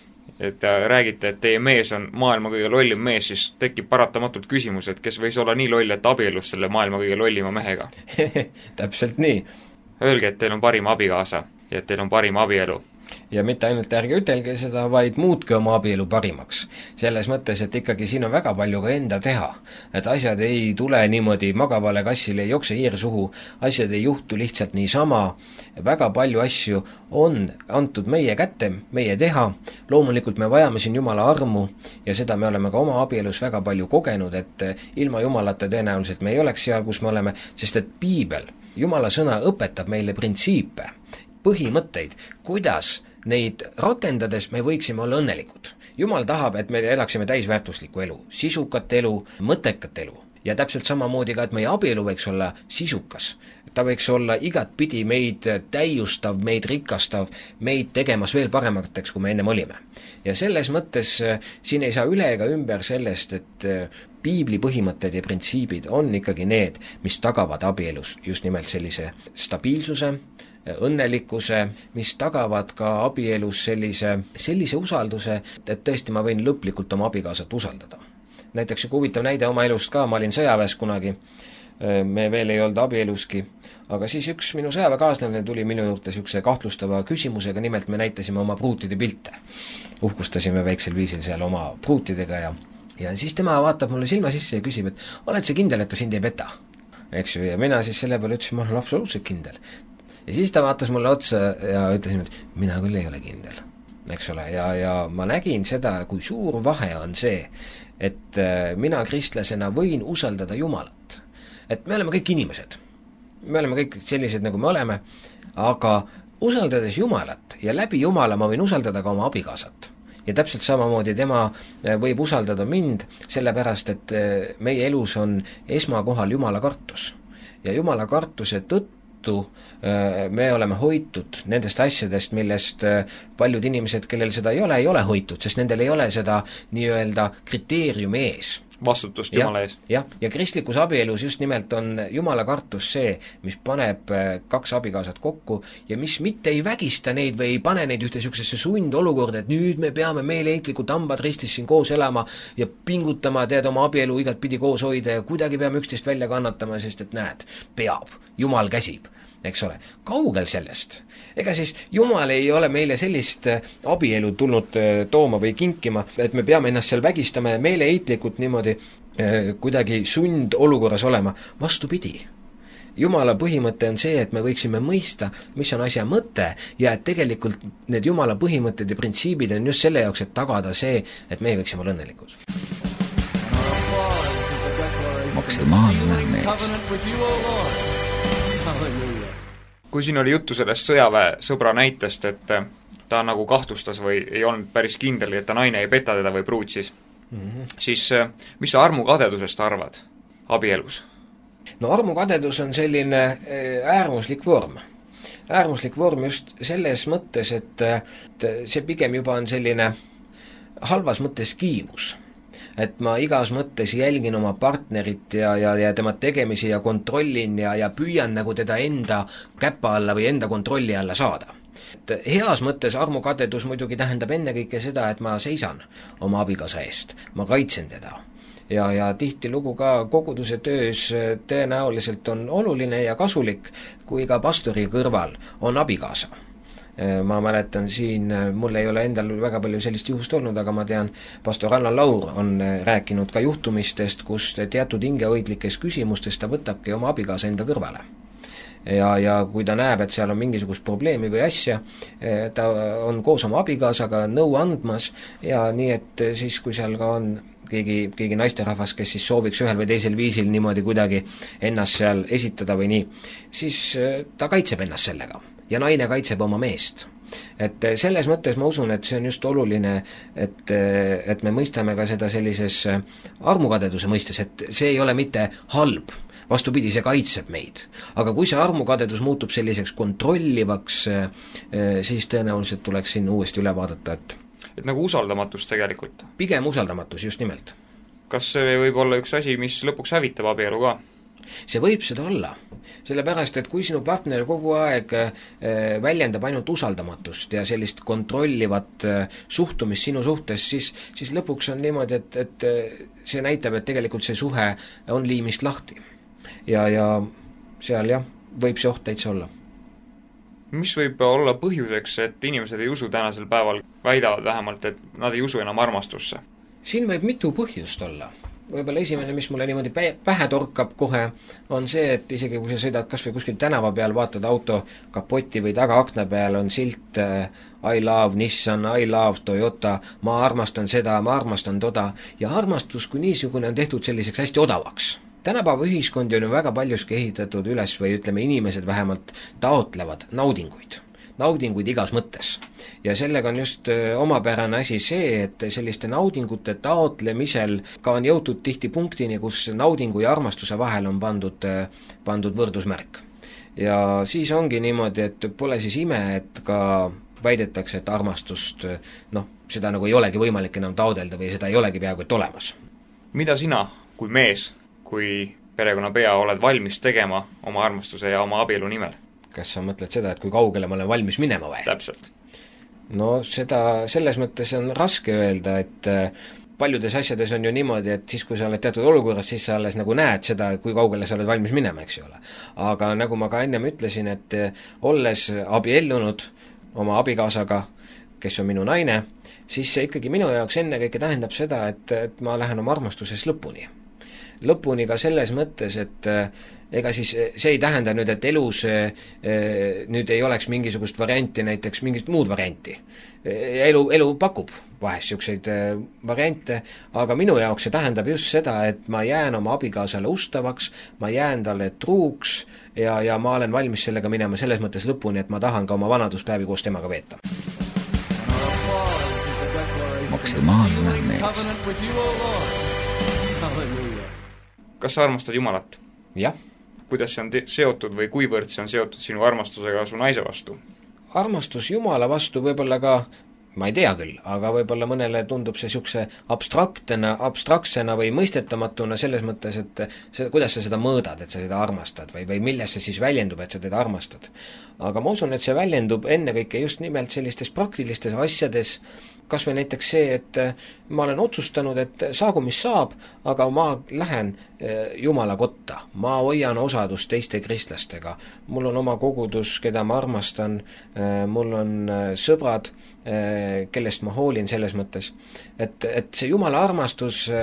et räägite, et teie mees on maailma kõige lollim mees, siis tekib paratamatult küsimus, et kes võis olla nii loll, et abielus selle maailma kõige lollima mehega. Täpselt nii. Öelge, et teil on parim abikaasa ja et teil on parim abielu. Ja mitte ainult ärge ütelge seda, vaid muutke oma abielu parimaks. Selles mõttes, et ikkagi siin on väga palju ka enda teha. Et asjad ei tule niimoodi magavale kassile, ei jokse hiir suhu, asjad ei juhtu lihtsalt niisama. Väga palju asju on antud meie kätte, meie teha. Loomulikult me vajame siin Jumala armu ja seda me oleme ka oma abielus väga palju kogenud, et ilma Jumalata tõenäoliselt me ei oleks seal, kus me oleme, sest et Piibel, Jumala sõna õpetab meile printsiipe, põhimõtteid, kuidas neid rakendades me võiksime olla õnnelikud. Jumal tahab, et me elaksime täisväärtuslikku elu, sisukat elu, mõttekat elu. Ja täpselt samamoodi ka, et meie abielu võiks olla sisukas. Ta võiks olla igatpidi meid täiustav, meid rikastav, meid tegemas veel paremateks, kui me ennem olime. Ja selles mõttes siin ei saa üle ega ümber sellest, et Piibli põhimõtted ja printsiibid on ikkagi need, mis tagavad abielus just nimelt sellise stabiilsuse, õnnelikkuse, mis tagavad ka abielus sellise usalduse, et tõesti ma võin lõplikult oma abikaasat usaldada. Näiteks üks huvitav näide oma elust ka, ma olin sõjaväes kunagi, me veel ei olnud abieluski, aga siis üks minu sõjaväekaaslane tuli minu juurde niisuguse kahtlustava küsimusega, nimelt me näitasime oma pruutide pilte. Uhkustasime väiksel viisil seal oma pruutidega ja siis tema vaatab mulle silma sisse ja küsib, et oled sa kindel, et ta sind ei peta? Eks ju, ja mina siis selle peale ütlesin, ma olen absoluutselt kindel. Ja siis ta vaatas mulle otsa ja ütlesin, et mina küll ei ole kindel, eks ole, ja ma nägin seda, kui suur vahe on see, et mina kristlasena võin usaldada Jumalat. Et me oleme kõik inimesed, me oleme kõik sellised, nagu me oleme, aga usaldades Jumalat ja läbi Jumala ma võin usaldada ka oma abikaasat. Ja täpselt samamoodi tema võib usaldada mind, sellepärast, et meie elus on esmakohal Jumala kartus. Ja Jumala kartuse tõttu me oleme hoitud nendest asjadest, millest paljud inimesed, kellel seda ei ole hoitud, sest nendel ei ole seda nii-öelda kriteeriumi ees. Vastutust Jumala ees. Ja kristlikus abielus just nimelt on Jumala kartus see, mis paneb kaks abikaasat kokku ja mis mitte ei vägista neid või ei pane neid ühte niisugusesse sundolukorda, et nüüd me peame meeleheitlikult hambad ristis siin koos elama ja pingutama, oma abielu igat pidi koos hoida ja kuidagi peame üksteist välja kannatama, sest et näed, peab, Jumal käsib. Eks ole, kaugel sellest. Ega siis Jumal ei ole meile sellist abielu tulnud tooma või kinkima, et me peame ennast seal vägistama ja meeleheitlikult niimoodi kuidagi sundolukorras olema. Vastupidi. Jumala põhimõte on see, et me võiksime mõista, mis on asja mõte ja et tegelikult need Jumala põhimõtted ja printsiibid on just selle jaoks, et tagada see, et meie võiksime olla õnnelikud. Maksimaalne mees. Kui siin oli juttu sellest sõjaväe sõbra näitest, et ta nagu kahtlustas või ei olnud päris kindel, et ta naine ei peta teda või pruutsis, siis mis sa armukadedusest arvad abielus? No armukadedus on selline äärmuslik vorm. Äärmuslik vorm just selles mõttes, et see pigem juba on selline halvas mõttes kiivus. Et ma igas mõttes jälgin oma partnerit ja tema tegemisi ja kontrollin ja püüan nagu teda enda käpa alla või enda kontrolli alla saada. Et heas mõttes armukadedus muidugi tähendab ennekõike seda, et ma seisan oma abikaasa eest, ma kaitsen teda. Ja tihtilugu ka koguduse töös tõenäoliselt on oluline ja kasulik, kui ka pastori kõrval on abikaasa. Ma mäletan siin, mul ei ole endal väga palju sellist juhust olnud, aga ma tean, pastor Allan Laur on rääkinud ka juhtumistest, kus teatud hingehoidlikes küsimustes ta võtabki oma abikaasa enda kõrvale. Ja kui ta näeb, et seal on mingisugust probleemi või asja, ta on koos oma abikaasaga nõu andmas ja nii, et siis kui seal ka on keegi naisterahvas, kes siis sooviks ühel või teisel viisil niimoodi kuidagi ennast seal esitada või nii, siis ta kaitseb ennast sellega ja naine kaitseb oma meest. Et selles mõttes ma usun, et see on just oluline, et me mõistame ka seda sellises armukadeduse mõistes, et see ei ole mitte halb, vastupidi, see kaitseb meid. Aga kui see armukadedus muutub selliseks kontrollivaks, siis tõenäoliselt tuleks siin uuesti üle vaadata, et nagu usaldamatus tegelikult? Pigem usaldamatus, just nimelt. Kas see võib olla üks asi, mis lõpuks hävitab abielu ka? See võib seda olla, sellepärast, et kui sinu partner kogu aeg väljendab ainult usaldamatust ja sellist kontrollivat suhtumist sinu suhtes, siis lõpuks on niimoodi, et see näitab, et tegelikult see suhe on liimist lahti. Ja seal võib see oht täitsa olla. Mis võib olla põhjuseks, et inimesed ei usu tänasel päeval, väidavad vähemalt, et nad ei usu enam armastusse? Siin võib mitu põhjust olla. Võib-olla esimene, mis mulle niimoodi pähe torkab kohe, on see, et isegi kui sa sõidad kas või kuskil tänava peal, vaatad auto kapoti või tagaakna peal on silt I love Nissan, I love Toyota, ma armastan seda, ma armastan toda ja armastus kui niisugune on tehtud selliseks hästi odavaks. Tänapäeva ühiskondi on ju väga paljuski ehitatud üles või ütleme, inimesed vähemalt taotlevad naudinguid igas mõttes. Ja sellega on just omapärane asi see, et selliste naudingute taotlemisel ka on jõutud tihti punktini, kus naudingu ja armastuse vahel on pandud võrdusmärk. Ja siis ongi niimoodi, et pole siis ime, et ka väidetakse, et armastust, seda nagu ei olegi võimalik enam taodelda või seda ei olegi peaaegu et olemas. Mida sina, kui mees, kui perekonnapea oled valmis tegema oma armastuse ja oma abielu nimel? Kas sa mõtled seda, et kui kaugele ma olen valmis minema või? Täpselt. No seda selles mõttes on raske öelda, et paljudes asjades on ju niimoodi, et siis kui sa oled teatud olukorras, siis sa alles nagu näed seda, kui kaugele sa oled valmis minema, eks ju ole. Aga nagu ma ka ennem ütlesin, et olles abiellunud oma abikaasaga, kes on minu naine, siis see ikkagi minu jaoks ennekõike tähendab seda, et ma lähen oma armastuses lõpuni. Lõpuni ka selles mõttes, et ega siis see ei tähenda nüüd, et elus nüüd ei oleks mingisugust varianti, näiteks mingit muud varianti. Elu pakub vahest niisuguseid variante, aga minu jaoks see tähendab just seda, et ma jään oma abikaasale ustavaks, ma jään talle truuks ja ma olen valmis sellega minema selles mõttes lõpuni, et ma tahan ka oma vanaduspäevi koos temaga veeta. Maksimaalne mees. Kas sa armastad Jumalat? Jah. Kuidas see on seotud või kuivõrd see on seotud sinu armastusega su naise vastu? Armastus Jumala vastu võib-olla ka, ma ei tea küll, aga võib-olla mõnele tundub see niisuguse abstraktsena või mõistetamatuna selles mõttes, et kuidas sa seda mõõdad, et sa seda armastad või milles see siis väljendub, et sa teda armastad. Aga ma usun, et see väljendub ennekõike just nimelt sellistes praktilistes asjades, kas või näiteks see, et ma olen otsustanud, et saagu mis saab, aga ma lähen Jumala kotta, ma hoian osadust teiste kristlastega, mul on oma kogudus, keda ma armastan, mul on sõbrad, kellest ma hoolin selles mõttes, et see Jumala armastus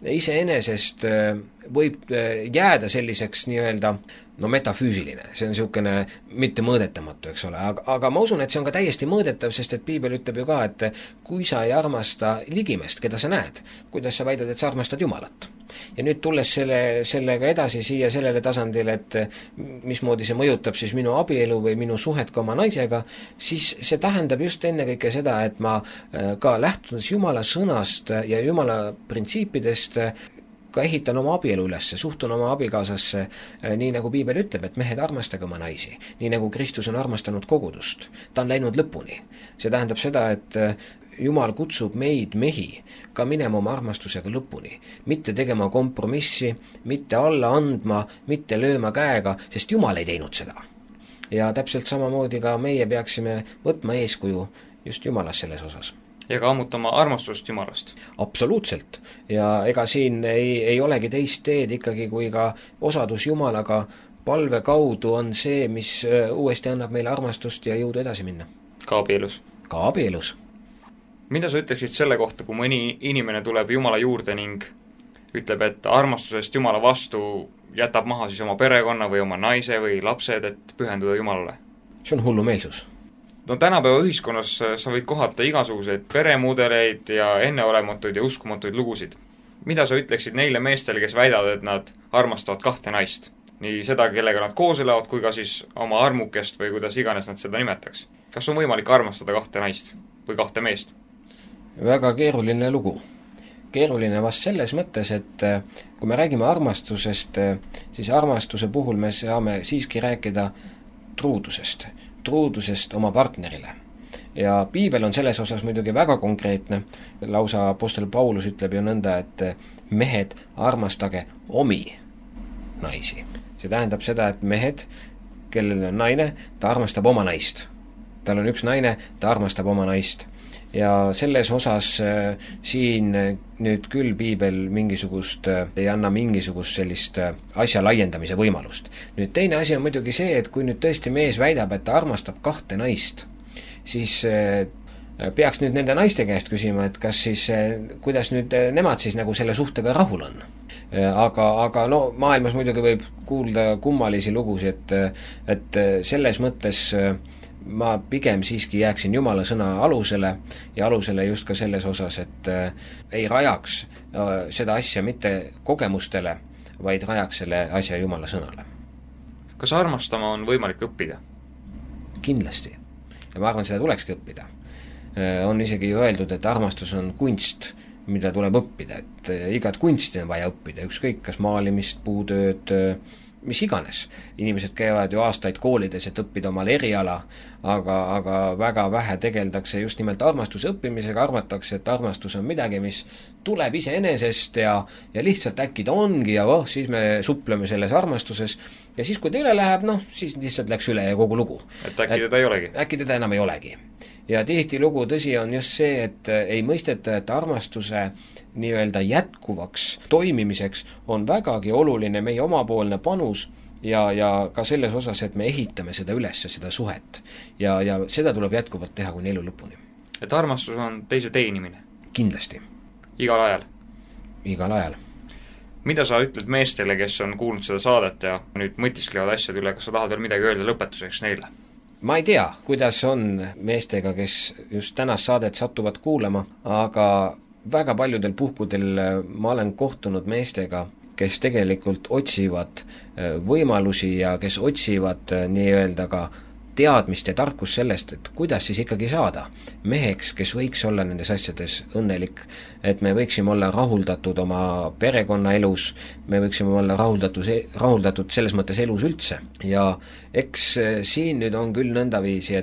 iseenesest võib jääda selliseks nii-öelda metafüüsiline, see on niisugune mitte mõõdetamatu, eks ole, aga ma usun, et see on ka täiesti mõõdetav, sest et piibel ütleb ju ka, et kui sa ei armasta ligimest, keda sa näed, kuidas sa väidad, et sa armastad Jumalat. Ja nüüd tulles sellega edasi siia sellele tasandile, et mismoodi see mõjutab siis minu abielu või minu suhet ka oma naisega, siis see tähendab just ennekõike seda, et ma ka lähtudes Jumala sõnast ja Jumala printsiipidest ka ehitan oma abielu ülesse, suhtun oma abikaasasse nii, nagu piibel ütleb, et mehed armastage oma naisi, nii nagu Kristus on armastanud kogudust. Ta on läinud lõpuni. See tähendab seda, et Jumal kutsub meid, mehi, ka minema oma armastusega lõpuni. Mitte tegema kompromissi, mitte alla andma, mitte lööma käega, sest Jumal ei teinud seda. Ja täpselt samamoodi ka meie peaksime võtma eeskuju just Jumalas selles osas. Ja ka ammutama armastust Jumalast. Absoluutselt. Ja ega siin ei olegi teist teed ikkagi, kui ka osadus Jumalaga palve kaudu on see, mis uuesti annab meile armastust ja jõudu edasi minna. Ka abielus. Ka abielus. Mida sa ütleksid selle kohta, kui mõni inimene tuleb Jumala juurde ning ütleb, et armastusest Jumala vastu jätab maha siis oma perekonna või oma naise või lapsed, et pühenduda Jumalale? See on hullumeelsus. No tänapäeva ühiskonnas sa võid kohata igasuguseid peremudeleid ja enneolematuid ja uskumatuid lugusid. Mida sa ütleksid neile meestele, kes väidavad, et nad armastavad kahte naist? Nii seda, kellega nad koos elavad, kui ka siis oma armukest või kuidas iganes nad seda nimetaks. Kas on võimalik armastada kahte naist või kahte meest? Väga keeruline lugu. Keeruline vast selles mõttes, et kui me räägime armastusest, siis armastuse puhul me saame siiski rääkida truudusest oma partnerile. Ja piibel on selles osas muidugi väga konkreetne, lausa apostel Paulus ütleb ju nõnda, et mehed armastage omi naisi. See tähendab seda, et mehed, kellel on naine, ta armastab oma naist. Tal on üks naine, ta armastab oma naist. Ja selles osas siin nüüd küll piibel ei anna mingisugust sellist asja laiendamise võimalust. Nüüd teine asi on muidugi see, et kui nüüd tõesti mees väidab, et ta armastab kahte naist, siis peaks nüüd nende naiste käest küsima, et kas siis, kuidas nüüd nemad siis nagu selle suhtega rahul on. Aga maailmas muidugi võib kuulda kummalisi lugusi, et selles mõttes ma pigem siiski jääksin Jumala sõna alusele ja alusele just ka selles osas, et ei rajaks seda asja mitte kogemustele, vaid rajaks selle asja Jumala sõnale. Kas armastama on võimalik õppida? Kindlasti. Ja ma arvan, seda tulekski õppida. On isegi ju öeldud, et armastus on kunst, mida tuleb õppida, et igat kunsti on vaja õppida, ükskõik kas maalimist, puutööd, mis iganes. Inimesed käivad ju aastaid koolides, et õppida omal eriala, aga väga vähe tegeldakse just nimelt armastuse õppimisega, arvatakse, et armastus on midagi, mis tuleb iseenesest ja lihtsalt äkki ta ongi ja siis me supleme selles armastuses ja siis, kui ta üle läheb, siis lihtsalt läks üle ja kogu lugu. Et äkki teda ei olegi? Äkki teda enam ei olegi. Ja tihti lugu tõsi on just see, et ei mõisteta, et armastuse nii-öelda jätkuvaks toimimiseks on vägagi oluline meie omapoolne panus ja ka selles osas, et me ehitame seda üles, seda suhet. Ja seda tuleb jätkuvalt teha kuni elu lõpuni. Et armastus on teise teenimine? Kindlasti. Igal ajal? Igal ajal. Mida sa ütled meestele, kes on kuulnud seda saadet ja nüüd mõtisklevad asjad üle, kas sa tahad veel midagi öelda lõpetuseks neile? Ma ei tea, kuidas on meestega, kes just tänast saadet satuvad kuulama, aga väga paljudel puhkudel ma olen kohtunud meestega, kes tegelikult otsivad võimalusi ja kes otsivad nii-öelda ka teadmist ja tarkust sellest, et kuidas siis ikkagi saada meheks, kes võiks olla nendes asjades õnnelik, et me võiksime olla rahuldatud oma perekonnaelus, me võiksime olla rahuldatud selles mõttes elus üldse. Ja eks siin nüüd on küll nõndaviisi,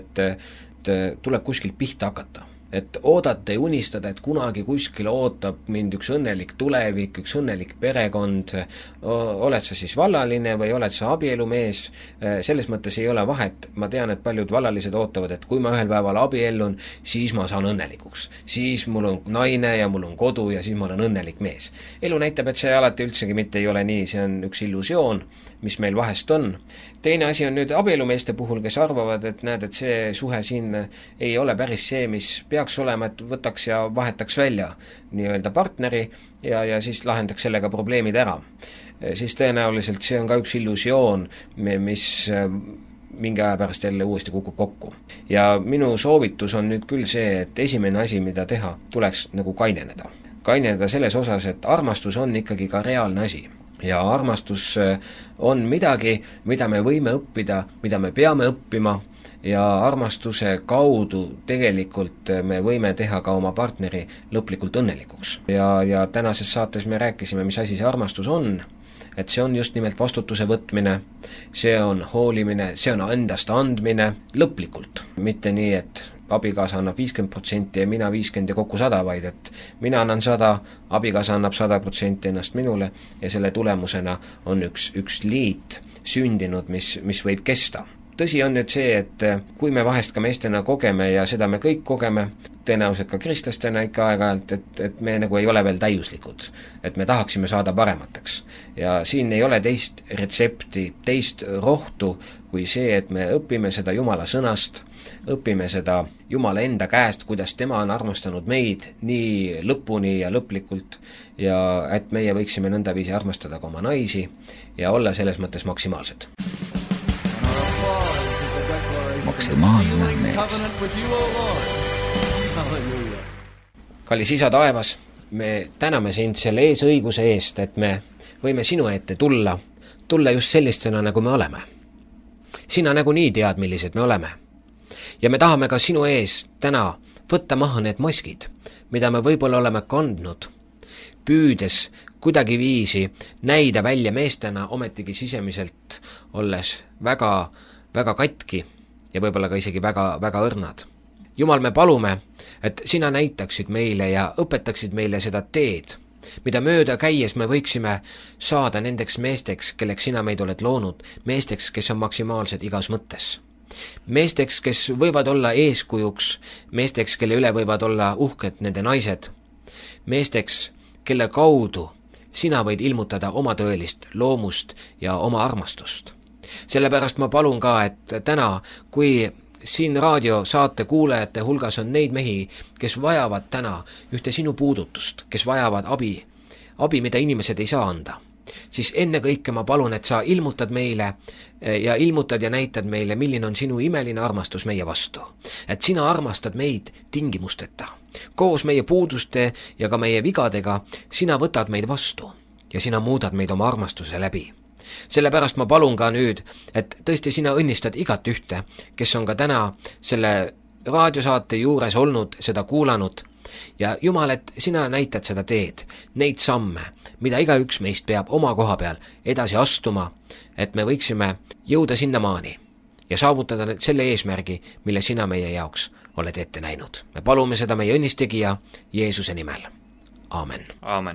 et tuleb kuskilt pihta hakata. Et oodata ja unistada, et kunagi kuskil ootab mind üks õnnelik tulevik, üks õnnelik perekond, oled sa siis vallaline või oled sa abielumees, selles mõttes ei ole vahet. Ma tean, et paljud vallalised ootavad, et kui ma ühel päeval abiellun, siis ma saan õnnelikuks. Siis mul on naine ja mul on kodu ja siis ma olen õnnelik mees. Elu näitab, et see alati üldsegi mitte ei ole nii, see on üks illusioon, mis meil vahest on. Teine asi on nüüd abielumeeste puhul, kes arvavad, et näed, et see suhe siin ei ole päris see, mis peab peaks olema, et võtaks ja vahetaks välja nii-öelda partneri ja siis lahendaks sellega probleemid ära. Siis tõenäoliselt see on ka üks illusioon, mis mingi aja pärast jälle uuesti kukub kokku. Ja minu soovitus on nüüd küll see, et esimene asi, mida teha, tuleks nagu kaineneda. Kaineneda selles osas, et armastus on ikkagi ka reaalne asi. Ja armastus on midagi, mida me võime õppida, mida me peame õppima, ja armastuse kaudu tegelikult me võime teha ka oma partneri lõplikult õnnelikuks. Ja tänases saates me rääkisime, mis asi see armastus on, et see on just nimelt vastutuse võtmine, see on hoolimine, see on endast andmine lõplikult. Mitte nii, et abikaasa annab 50% ja mina 50% ja kokku 100, vaid et mina annan 100, abikaasa annab 100% ennast minule ja selle tulemusena on üks liit sündinud, mis võib kesta. Tõsi on nüüd see, et kui me vahest ka meestena kogeme ja seda me kõik kogeme, tõenäoliselt ka kristlastena ikka aeg-ajalt, et me nagu ei ole veel täiuslikud, et me tahaksime saada paremateks. Ja siin ei ole teist retsepti, teist rohtu kui see, et me õpime seda Jumala sõnast, õpime seda Jumala enda käest, kuidas tema on armastanud meid nii lõpuni ja lõplikult ja et meie võiksime nõndaviisi armastada ka oma naisi ja olla selles mõttes maksimaalsed. Maksimaalne mees. Kallis isa taevas, me täname sind selle eesõiguse eest, et me võime sinu ette tulla just sellistena, nagu me oleme. Sina nagunii tead, millised me oleme. Ja me tahame ka sinu ees täna võtta maha need maskid, mida me võib-olla oleme kandnud, püüdes kuidagi viisi näida välja meestena, ometigi sisemiselt olles väga katki ja võib-olla ka isegi väga õrnad. Jumal, me palume, et sina näitaksid meile ja õpetaksid meile seda teed, mida mööda käies me võiksime saada nendeks meesteks, kelleks sina meid oled loonud, meesteks, kes on maksimaalsed igas mõttes. Meesteks, kes võivad olla eeskujuks, meesteks, kelle üle võivad olla uhked nende naised, meesteks, kelle kaudu sina võid ilmutada oma tõelist loomust ja oma armastust. Sellepärast ma palun ka, et täna, kui siin raadiosaate kuulajate hulgas on neid mehi, kes vajavad täna ühte sinu puudutust, kes vajavad abi, mida inimesed ei saa anda, siis ennekõike ma palun, et sa ilmutad meile ja ilmutad ja näitad meile, milline on sinu imeline armastus meie vastu. Et sina armastad meid tingimusteta. Koos meie puuduste ja ka meie vigadega sina võtad meid vastu ja sina muudad meid oma armastuse läbi. Sellepärast ma palun ka nüüd, et tõesti sina õnnistad igat ühte, kes on ka täna selle raadiosaate juures olnud, seda kuulanud ja Jumal, et sina näitad seda teed, neid samme, mida igaüks meist peab oma koha peal edasi astuma, et me võiksime jõuda sinnamaani ja saavutada selle eesmärgi, mille sina meie jaoks oled ette näinud. Me palume seda meie õnnistegija Jeesuse nimel. Aamen. Aamen.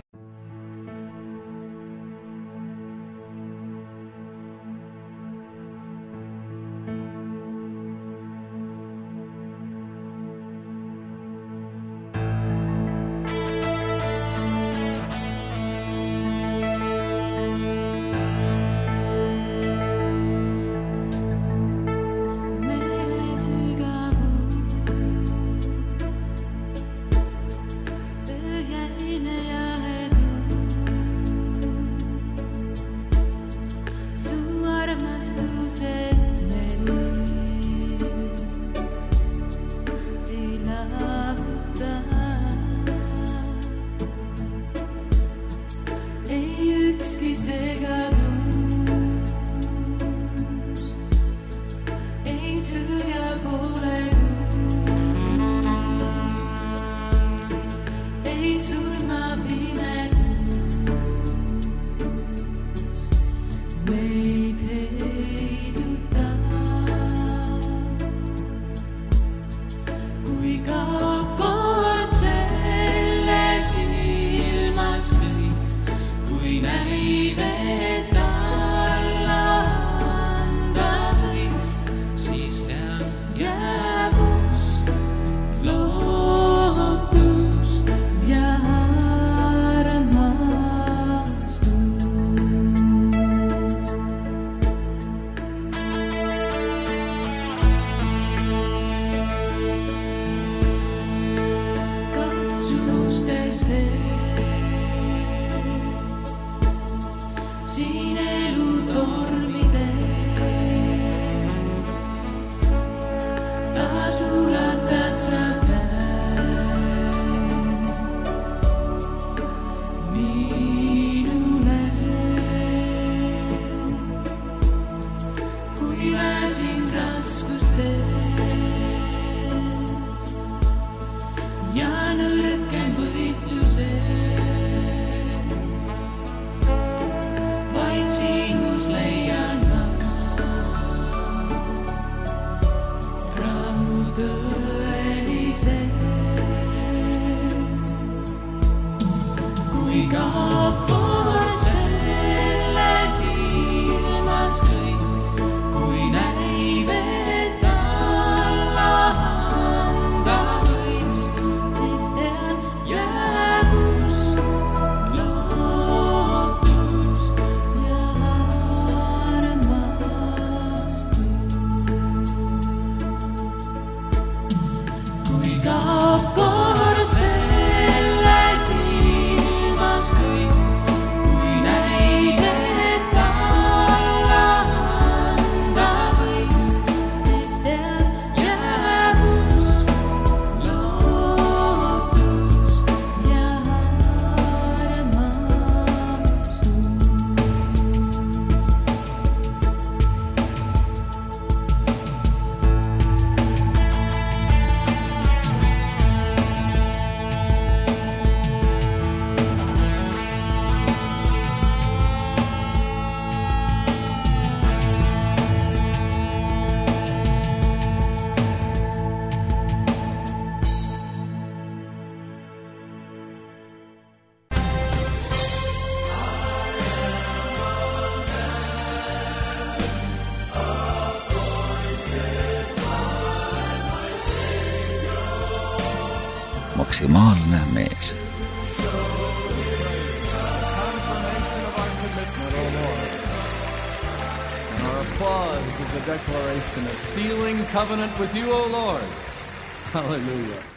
sinule. Kui väsin raskustes ja nõrken võitluses, vaid sinus leian ma rahu tõelise. Kui kaob kord selles ilmas kõik, kui näib, et alla anda võiks, siis tead, jääb usk, lootus ja armastus. Kui kaob kord selles ilmas kõik, kui näib, et alla anda võiks, siis tead, jääb usk, lootus ja armastus. Maksimaalne mees. Confirmation of our commitment, O Lord. And our applause is a declaration of sealing covenant with you, O Lord. Hallelujah.